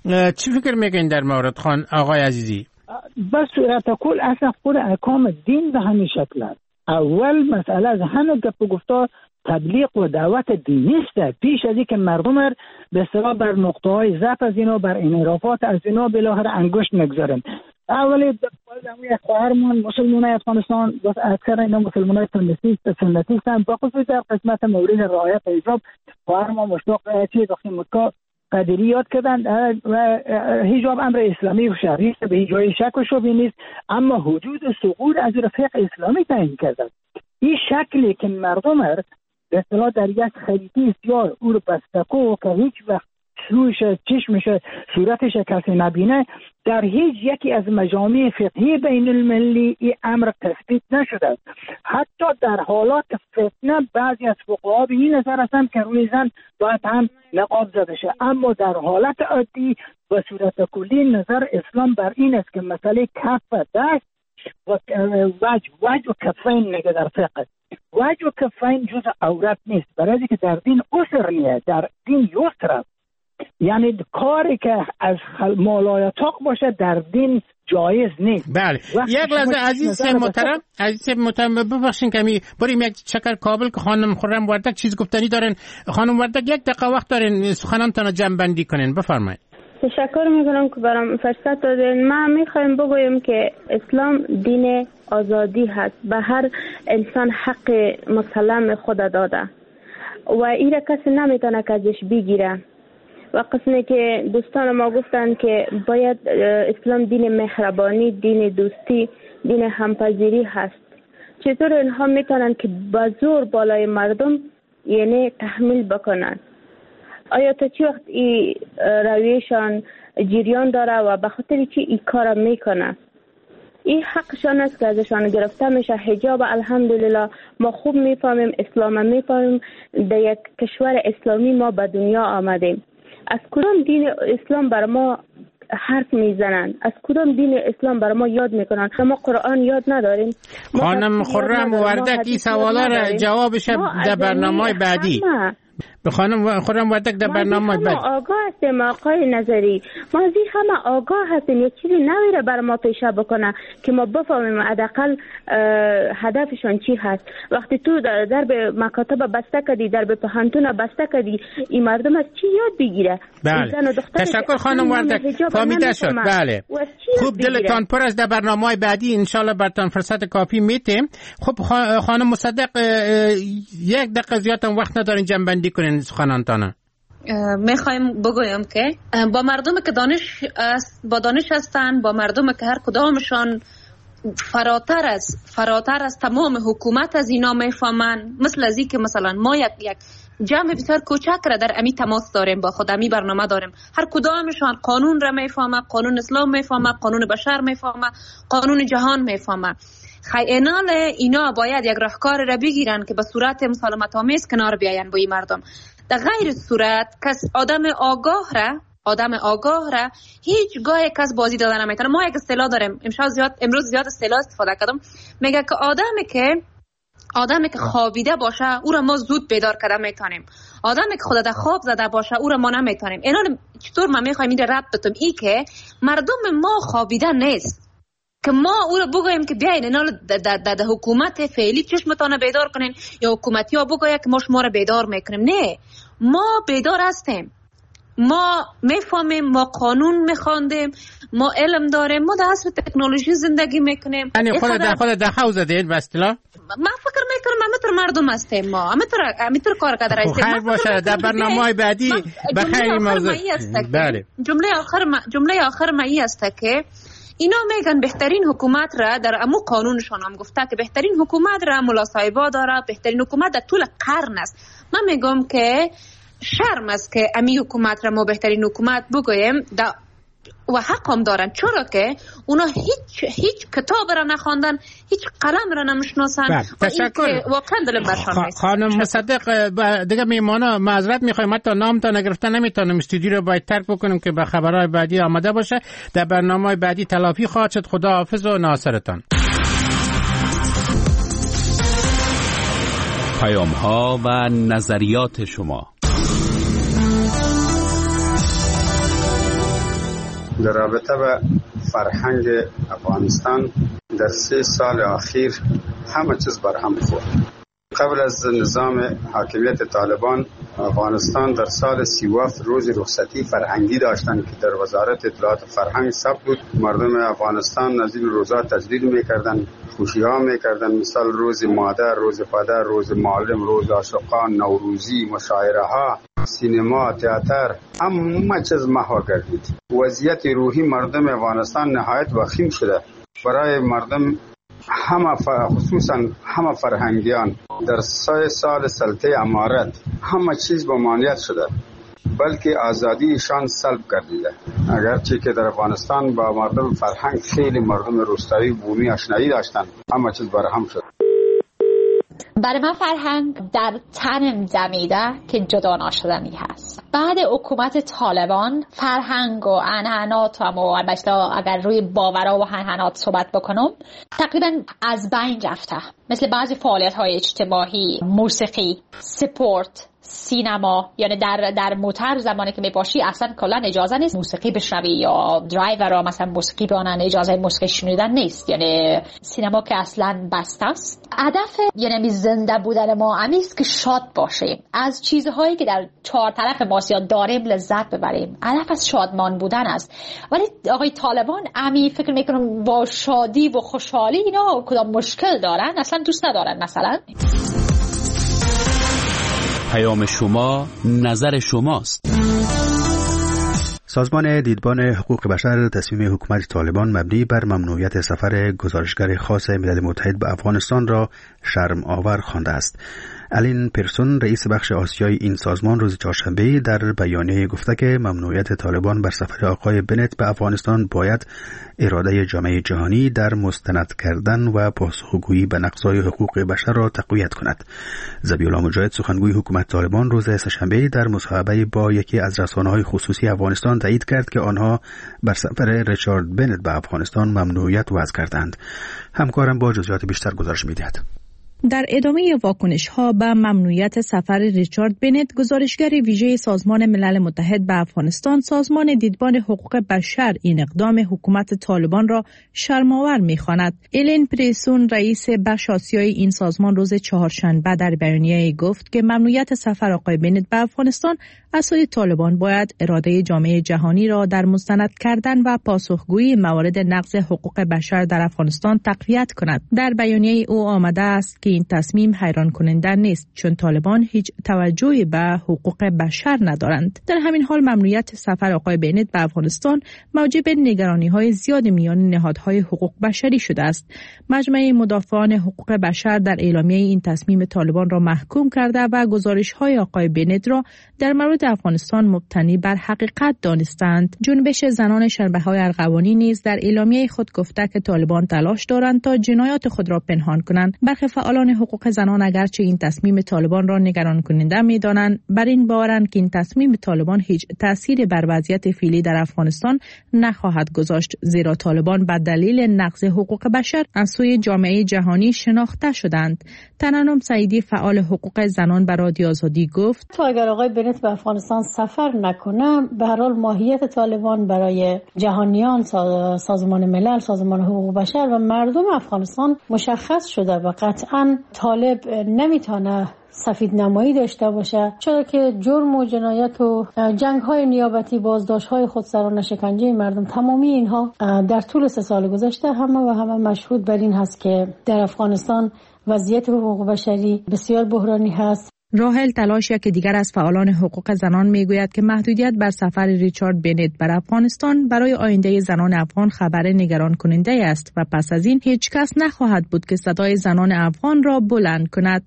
چی فکر میگین در مورد خان آقای عزیزی؟ بس صورت کل اصلا خود احکام دین به همین شکل است. اول مسئله از همه گپ گفتار تبلیغ و دعوت دینی است، پیش از اینکه مردم را به اصطلاح بر نقطه های ضعف از اینا، بر انحرافات از اینا بالاخره انگشت میگذارن. اولی دموی خواهرمون مسلمانای افغانستان بس اکثر اینا مسلمانای سنتی سنتی هستند، بخصوص در قسمت مورد رعایت حجاب خواهرمون مشتاق چی وقتی مکه قدری یاد کردن و حجاب امر اسلامی و شرعی است، به هیچ جای شک و شبهه نیست، اما حدود سقوط از رفیق اسلامی تعیین کرده. این شکلی که مردم را به اصطلاح در یک خریطی سیاه او رو بستکو که هیچ وقت سوش چشمش صورتش کسی نبینه، در هیچ یکی از مجامع فقهی بین المللی این امر تثبیت نشده. حتی در حالات فتنه بعضی از فقها به این نظر هستند که روی زن باید هم نقاب زده شه، اما در حالت عادی و صورت کلی نظر اسلام بر این است که مسئله کف دست و وجه وجه و کفین نگه در فقه وجه و کفین جز عورت نیست، برای که در دین عسر نیست، در دین یسر است. یعنی کاری که از مالایتاق باشه در دین جایز نیست. بله یک لحظه عزیز محترم عزیز محترم ببخشین کمی بریم یک چکر کابل که خانم خرم وردک چیز گفتنی دارن. خانم وردک یک دقیقه وقت دارین سخنانتون جمع بندی کنین، بفرمایید. تشکر میکنم که برام فرصت دادین. من میخوایم بگویم که اسلام دین آزادی هست، به هر انسان حق مسلم خود داده و این را کسی نمیتونه که ازش بگیره. و قسمی که دوستان ما گفتن که باید اسلام دین مهربانی، دین دوستی، دین همپذیری هست، چطور اینها میتونن که با زور بالای مردم یعنی تحمیل بکنن؟ آیا تا چی وقت این رویشان جریان داره و به خاطر چی این کار میکنه؟ این حقشان است که ازشان گرفته میشه. حجاب الحمدلله ما خوب میفهمیم، اسلام میفهمیم، در یک کشور اسلامی ما به دنیا آمدیم. از کدام دین اسلام بر ما حرف میزنن؟ از کدام دین اسلام بر ما یاد میکنن؟ ما قرآن یاد نداریم. خانم خرم وردک این سوالا را جوابش در برنامه بعدی به خانم خرم وردک در برنامه بعد. ما آگاه هستیم آقای نظری، ما زی همه آگاه هستیم، یک چیزی نویره بر ما پیشه بکنه که ما بفهمیم حداقل هدفشون چی هست. وقتی تو در به مکاتب بسته کردی، در به پهنتون بسته کردی، این مردم از چی یاد بگیره؟ بله تشکر خانم وردک، فهمیده شد. بله خوب دلتان پر از در برنامه بعدی انشالله برتان فرصت کافی میتیم. خب خانم مصدق یک دقیقه زیاد هم وقت ندارین جمع بندی کنین سخنانتانه. میخوایم بگویم که با مردم که دانش با دانش هستن، با مردم که هر کدامشان فراتر از فراتر از تمام حکومت از اینا میفهمن، مثل ازی که مثلا ما یک یک جمع بسیار کوچک را در امی تماس داریم، با خود امی برنامه داریم، هر کدامشان قانون را میفهمه، قانون اسلام میفهمه، قانون بشر میفهمه، قانون جهان میفهمه. خیانال اینا باید یک راهکار را بگیرن که به صورت مسالمت آمیز کنار بیاین با این مردم. در غیر صورت کس آدم آگاه را آدم آگاه را هیچ گاه کس بازی دادن نمیتونه. ما یک اصطلاح داریم، امشب زیاد امروز زیاد اصطلاح استفاده کردم، میگه که آدمی که آدمی که خوابیده باشه او را ما زود بیدار کردن میتونیم، آدمی که خود در خواب زده باشه او را ما نمیتونیم. اینا چطور ما میخوایم این ربط بدیم؟ ای که مردم ما خوابیده نیست که ما او را بگوییم که بیاین اینا در در در حکومت فعلی چشمتان بیدار کنین یا حکومتی ها بگوید که ما شما را بیدار میکنیم. نه، ما بیدار هستیم، ما میفهمیم، ما قانون میخواندیم، ما علم داریم، ما در عصر تکنولوژی زندگی میکنیم. یعنی خود در خود در حوزه دید بستلا ما فکر میکنم همینطور مردم هستیم، ما همینطور همینطور کار کرده هستیم. خیر باشه در برنامه بعدی بخیر موضوع. بله جمله آخر ما جمله آخر ما این است که اینا میگن بهترین حکومت را در امو قانونشان هم گفته که بهترین حکومت را ملا صاحبا داره، بهترین حکومت در طول قرن است. من میگم که شرم است که امی حکومت را ما بهترین حکومت بگویم. در و حق هم دارن، چرا که اونا هیچ هیچ کتاب را نخواندن، هیچ قلم را نمیشناسن. تشکر. واقعا دلم برشان میاد. خانم مصدق دیگه میمانا معذرت میخوایم، حتی نامتان نگرفته نمیتونیم، استودیو رو باید ترک بکنیم که به خبرهای بعدی آماده باشه. در برنامه‌های بعدی تلافی خواهد شد. خدا حافظ و ناصرتان. پیام‌ها و نظریات شما. در رابطه به فرهنگ افغانستان در سه سال اخیر همه چیز برهم خورد. قبل از نظام حاکمیت طالبان افغانستان در سال سی و هفت روز رخصتی فرهنگی داشتند که در وزارت اطلاعات فرهنگ ثبت بود. مردم افغانستان از این روزا تجلیل میکردن، خوشی ها میکردن، مثال روز مادر، روز پدر، روز معلم، روز عاشقان، نوروزی، مشاعره ها، سینما، تئاتر، همه چیز محو گردید. وضعیت روحی مردم افغانستان نهایت وخیم شده. برای مردم همه خصوصا همه فرهنگیان در سه سال سلطه امارت همه چیز به مانعیت شده، بلکه آزادیشان سلب گردیده. اگرچه که در افغانستان با مردم فرهنگ خیلی مردم روستایی و بومی آشنایی داشتن، همه چیز برهم شد. برای من فرهنگ در تنم دمیده که جدا ناشدنی هست. بعد حکومت طالبان فرهنگ و عنعنات و البته اگر روی باورها و عنعنات صحبت بکنم تقریبا از بین رفته. مثل بعضی فعالیت های اجتماعی، موسیقی، سپورت، سینما، یعنی در در موتر زمانی که میباشی اصلا کلا اجازه نیست موسیقی بشنوی، یا درایورها مثلا موسیقی بانن اجازه موسیقی شنیدن نیست، یعنی سینما که اصلا بسته است. هدف یعنی زنده بودن ما امیست که شاد باشیم، از چیزهایی که در چهار طرف ما داریم لذت ببریم. هدف از شادمان بودن است. ولی آقای طالبان امی فکر میکنم با شادی و خوشحالی اینا کدام مشکل دارن، اصلا دوست ندارن. مثلا پیام شما نظر شماست. سازمان دیدبان حقوق بشر تصمیم حکومت طالبان مبنی بر ممنوعیت سفر گزارشگر خاص ملل متحد به افغانستان را شرم آور خوانده است. الین پیرسون رئیس بخش آسیایی این سازمان روز چهارشنبه در بیانیه گفته که ممنوعیت طالبان بر سفر آقای بنت به افغانستان باید اراده جامعه جهانی در مستند کردن و پاسخگویی به نقض‌های حقوق بشر را تقویت کند. ذبیح‌الله مجاهد سخنگوی حکومت طالبان روز سه‌شنبه در مصاحبه با یکی از رسانه‌های خصوصی افغانستان تایید کرد که آنها بر سفر ریچارد بنت به افغانستان ممنوعیت وضع کردند. همکارم با جزئیات بیشتر گزارش می‌دهد. در ادامه واکنش‌ها به ممنوعیت سفر ریچارد بنت، گزارشگر ویژه سازمان ملل متحد به افغانستان، سازمان دیدبان حقوق بشر این اقدام حکومت طالبان را شرم‌آور می‌خواند. الین پریسون رئیس بخش آسیایی این سازمان روز چهارشنبه در بیانیه گفت که ممنوعیت سفر آقای بنت به افغانستان از سوی طالبان باید اراده جامعه جهانی را در مستند کردن و پاسخگویی موارد نقض حقوق بشر در افغانستان تقویت کند. در بیانیه او آمده است که این تصمیم حیران کننده نیست، چون طالبان هیچ توجهی به حقوق بشر ندارند. در همین حال ممنوعیت سفر آقای بنت به افغانستان موجب نگرانی‌های زیاد میان نهادهای حقوق بشری شده است. مجمع مدافعان حقوق بشر در اعلامیه این تصمیم طالبان را محکوم کرده و گزارش‌های آقای بنت را در مورد افغانستان مبتنی بر حقیقت دانستند. جنبش زنان شربه‌های ارغوانی نیز در اعلامیه خود گفته که طالبان تلاش دارند تا جنایات خود را پنهان کنند. برخی فعالان حقوق زنان اگرچه این تصمیم طالبان را نگران کننده می‌دانند، بر این باورند که این تصمیم طالبان هیچ تأثیری بر وضعیت فعلی در افغانستان نخواهد گذاشت، زیرا طالبان به دلیل نقض حقوق بشر از سوی جامعه جهانی شناخته شدند. ترنم سعیدی فعال حقوق زنان به رادیو آزادی گفت: تو اگر آقای بنت به افغانستان سفر نکنه، به هر حال ماهیت طالبان برای جهانیان، سازمان ملل، سازمان حقوق بشر و مردم افغانستان مشخص شده و قطعاً طالب نمیتونه سفید نمایی داشته باشه، چرا که جرم و جنایت و جنگ های نیابتی، بازداشت های خودسرانه، شکنجه مردم، تمامی اینها در طول سه سال گذشته همه و همه مشهود بر این هست که در افغانستان وضعیت حقوق بشری بسیار بحرانی هست. راهل تلاشیا که دیگر از فعالان حقوق زنان میگوید که محدودیت بر سفر ریچارد بنت بر افغانستان برای آینده زنان افغان خبر نگران کننده است و پس از این هیچ کس نخواهد بود که صدای زنان افغان را بلند کند.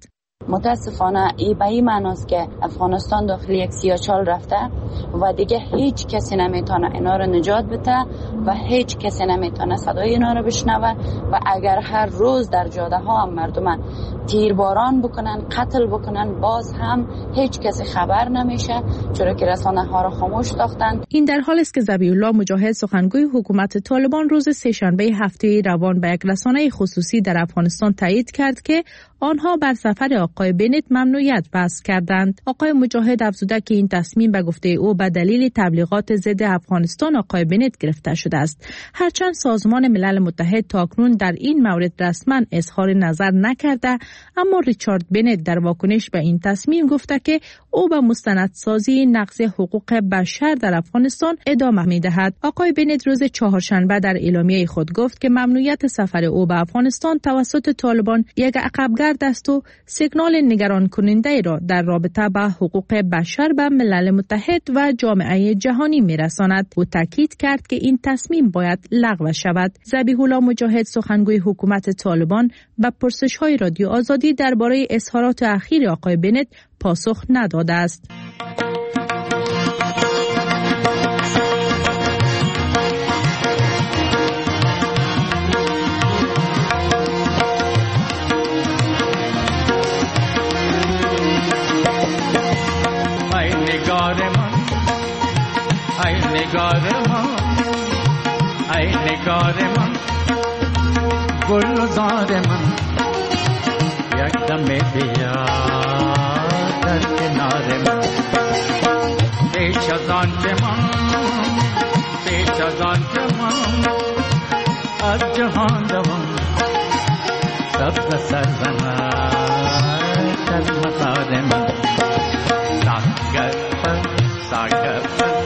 متاسفانه ای به این معناست که افغانستان داخل یک سیاچال رفته و دیگه هیچ کسی نمیتونه اینا رو نجات بده و هیچ کسی نمیتونه صدای اینا رو بشنوه و اگر هر روز در جاده ها هم مردم تیرباران بکنن، قتل بکنن، باز هم هیچ کسی خبر نمیشه، چرا که رسانه ها رو خاموش ساختن. این در حالی است که ذبیح الله مجاهد سخنگوی حکومت طالبان روز سه‌شنبه هفته روان به یک رسانه خصوصی در افغانستان تایید کرد که آنها بر سفر آقای بنت ممنوعیت بحث کردند. آقای مجاهد افزوده که این تصمیم به گفته او به دلیل تبلیغات ضد افغانستان آقای بنت گرفته شده است. هرچند سازمان ملل متحد تاکنون در این مورد رسما اظهار نظر نکرده، اما ریچارد بنت در واکنش به این تصمیم گفته که او به مستندسازی نقض حقوق بشر در افغانستان ادامه می‌دهد. آقای بنت روز چهارشنبه در اعلامیه خود گفت که ممنوعیت سفر او به افغانستان توسط طالبان یک عقبگرد است و سیگنال نگران کننده را در رابطه با حقوق بشر به ملل متحد و جامعه جهانی می‌رساند. او تاکید کرد که این تصمیم باید لغو شود. ذبیح الله مجاهد سخنگوی حکومت طالبان به پرسش‌های رادیو آزادی درباره اظهارات اخیر آقای بنت پاسخ نداده است. ای نگار من، ای نگار من، گل زار من، یک دم بیا در کنار من. پیش از آن که من، پیش از آن که من از جهان روم، سبز سرزنم در مزار من. ساگر پر ساگر پر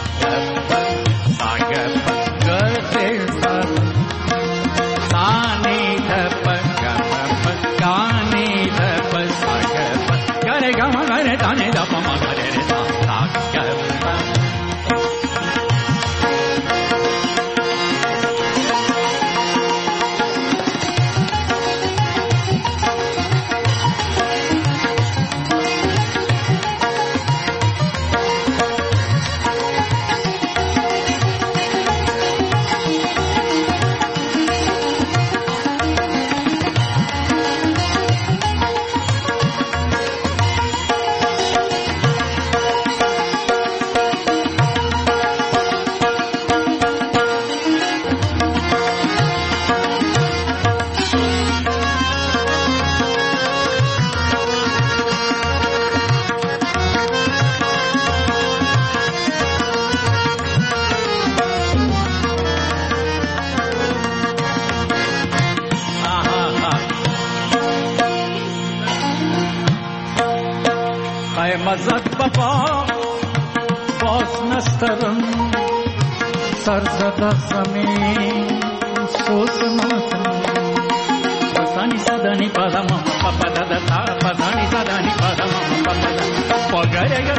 مزد بابا باز نسترم سر زده زمین سوز ناتم پسانی زدنی پدم پپا دادا تا پسانی زدنی پدم پپا دادا پاگرگا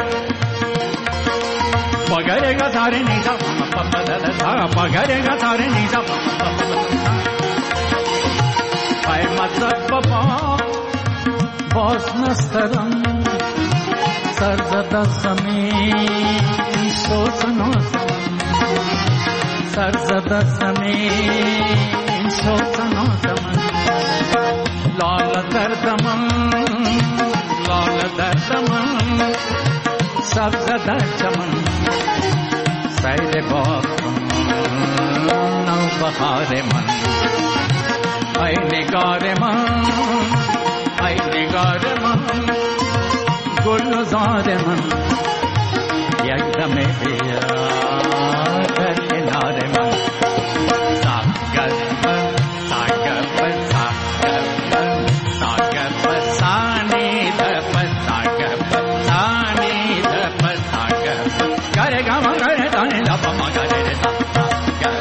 پاگرگا ساره نیزا پپا دادا تا پاگرگا ساره نیزا پپا دادا ای مزد بابا باز نسترم سر زده زمین سوز ناتم سر زده زمین سوز ناتم لال درد من لال درد من سبز در چمن سیر باغ نو بهار من ای نگار من ای نگار من گل زار من یک دم بیا در کنار من ساگر پر ساگر پر ساگر پر ساگر پر سانی در پر ساگر پر سانی در پر ساگر پر گره گما گره دانی لپا ما گره ساگر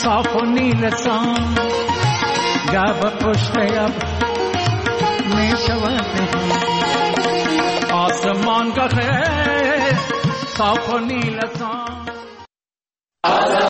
صاف و نیلسان گب پشت اب می شود آسمان گخه صاف و نیلسان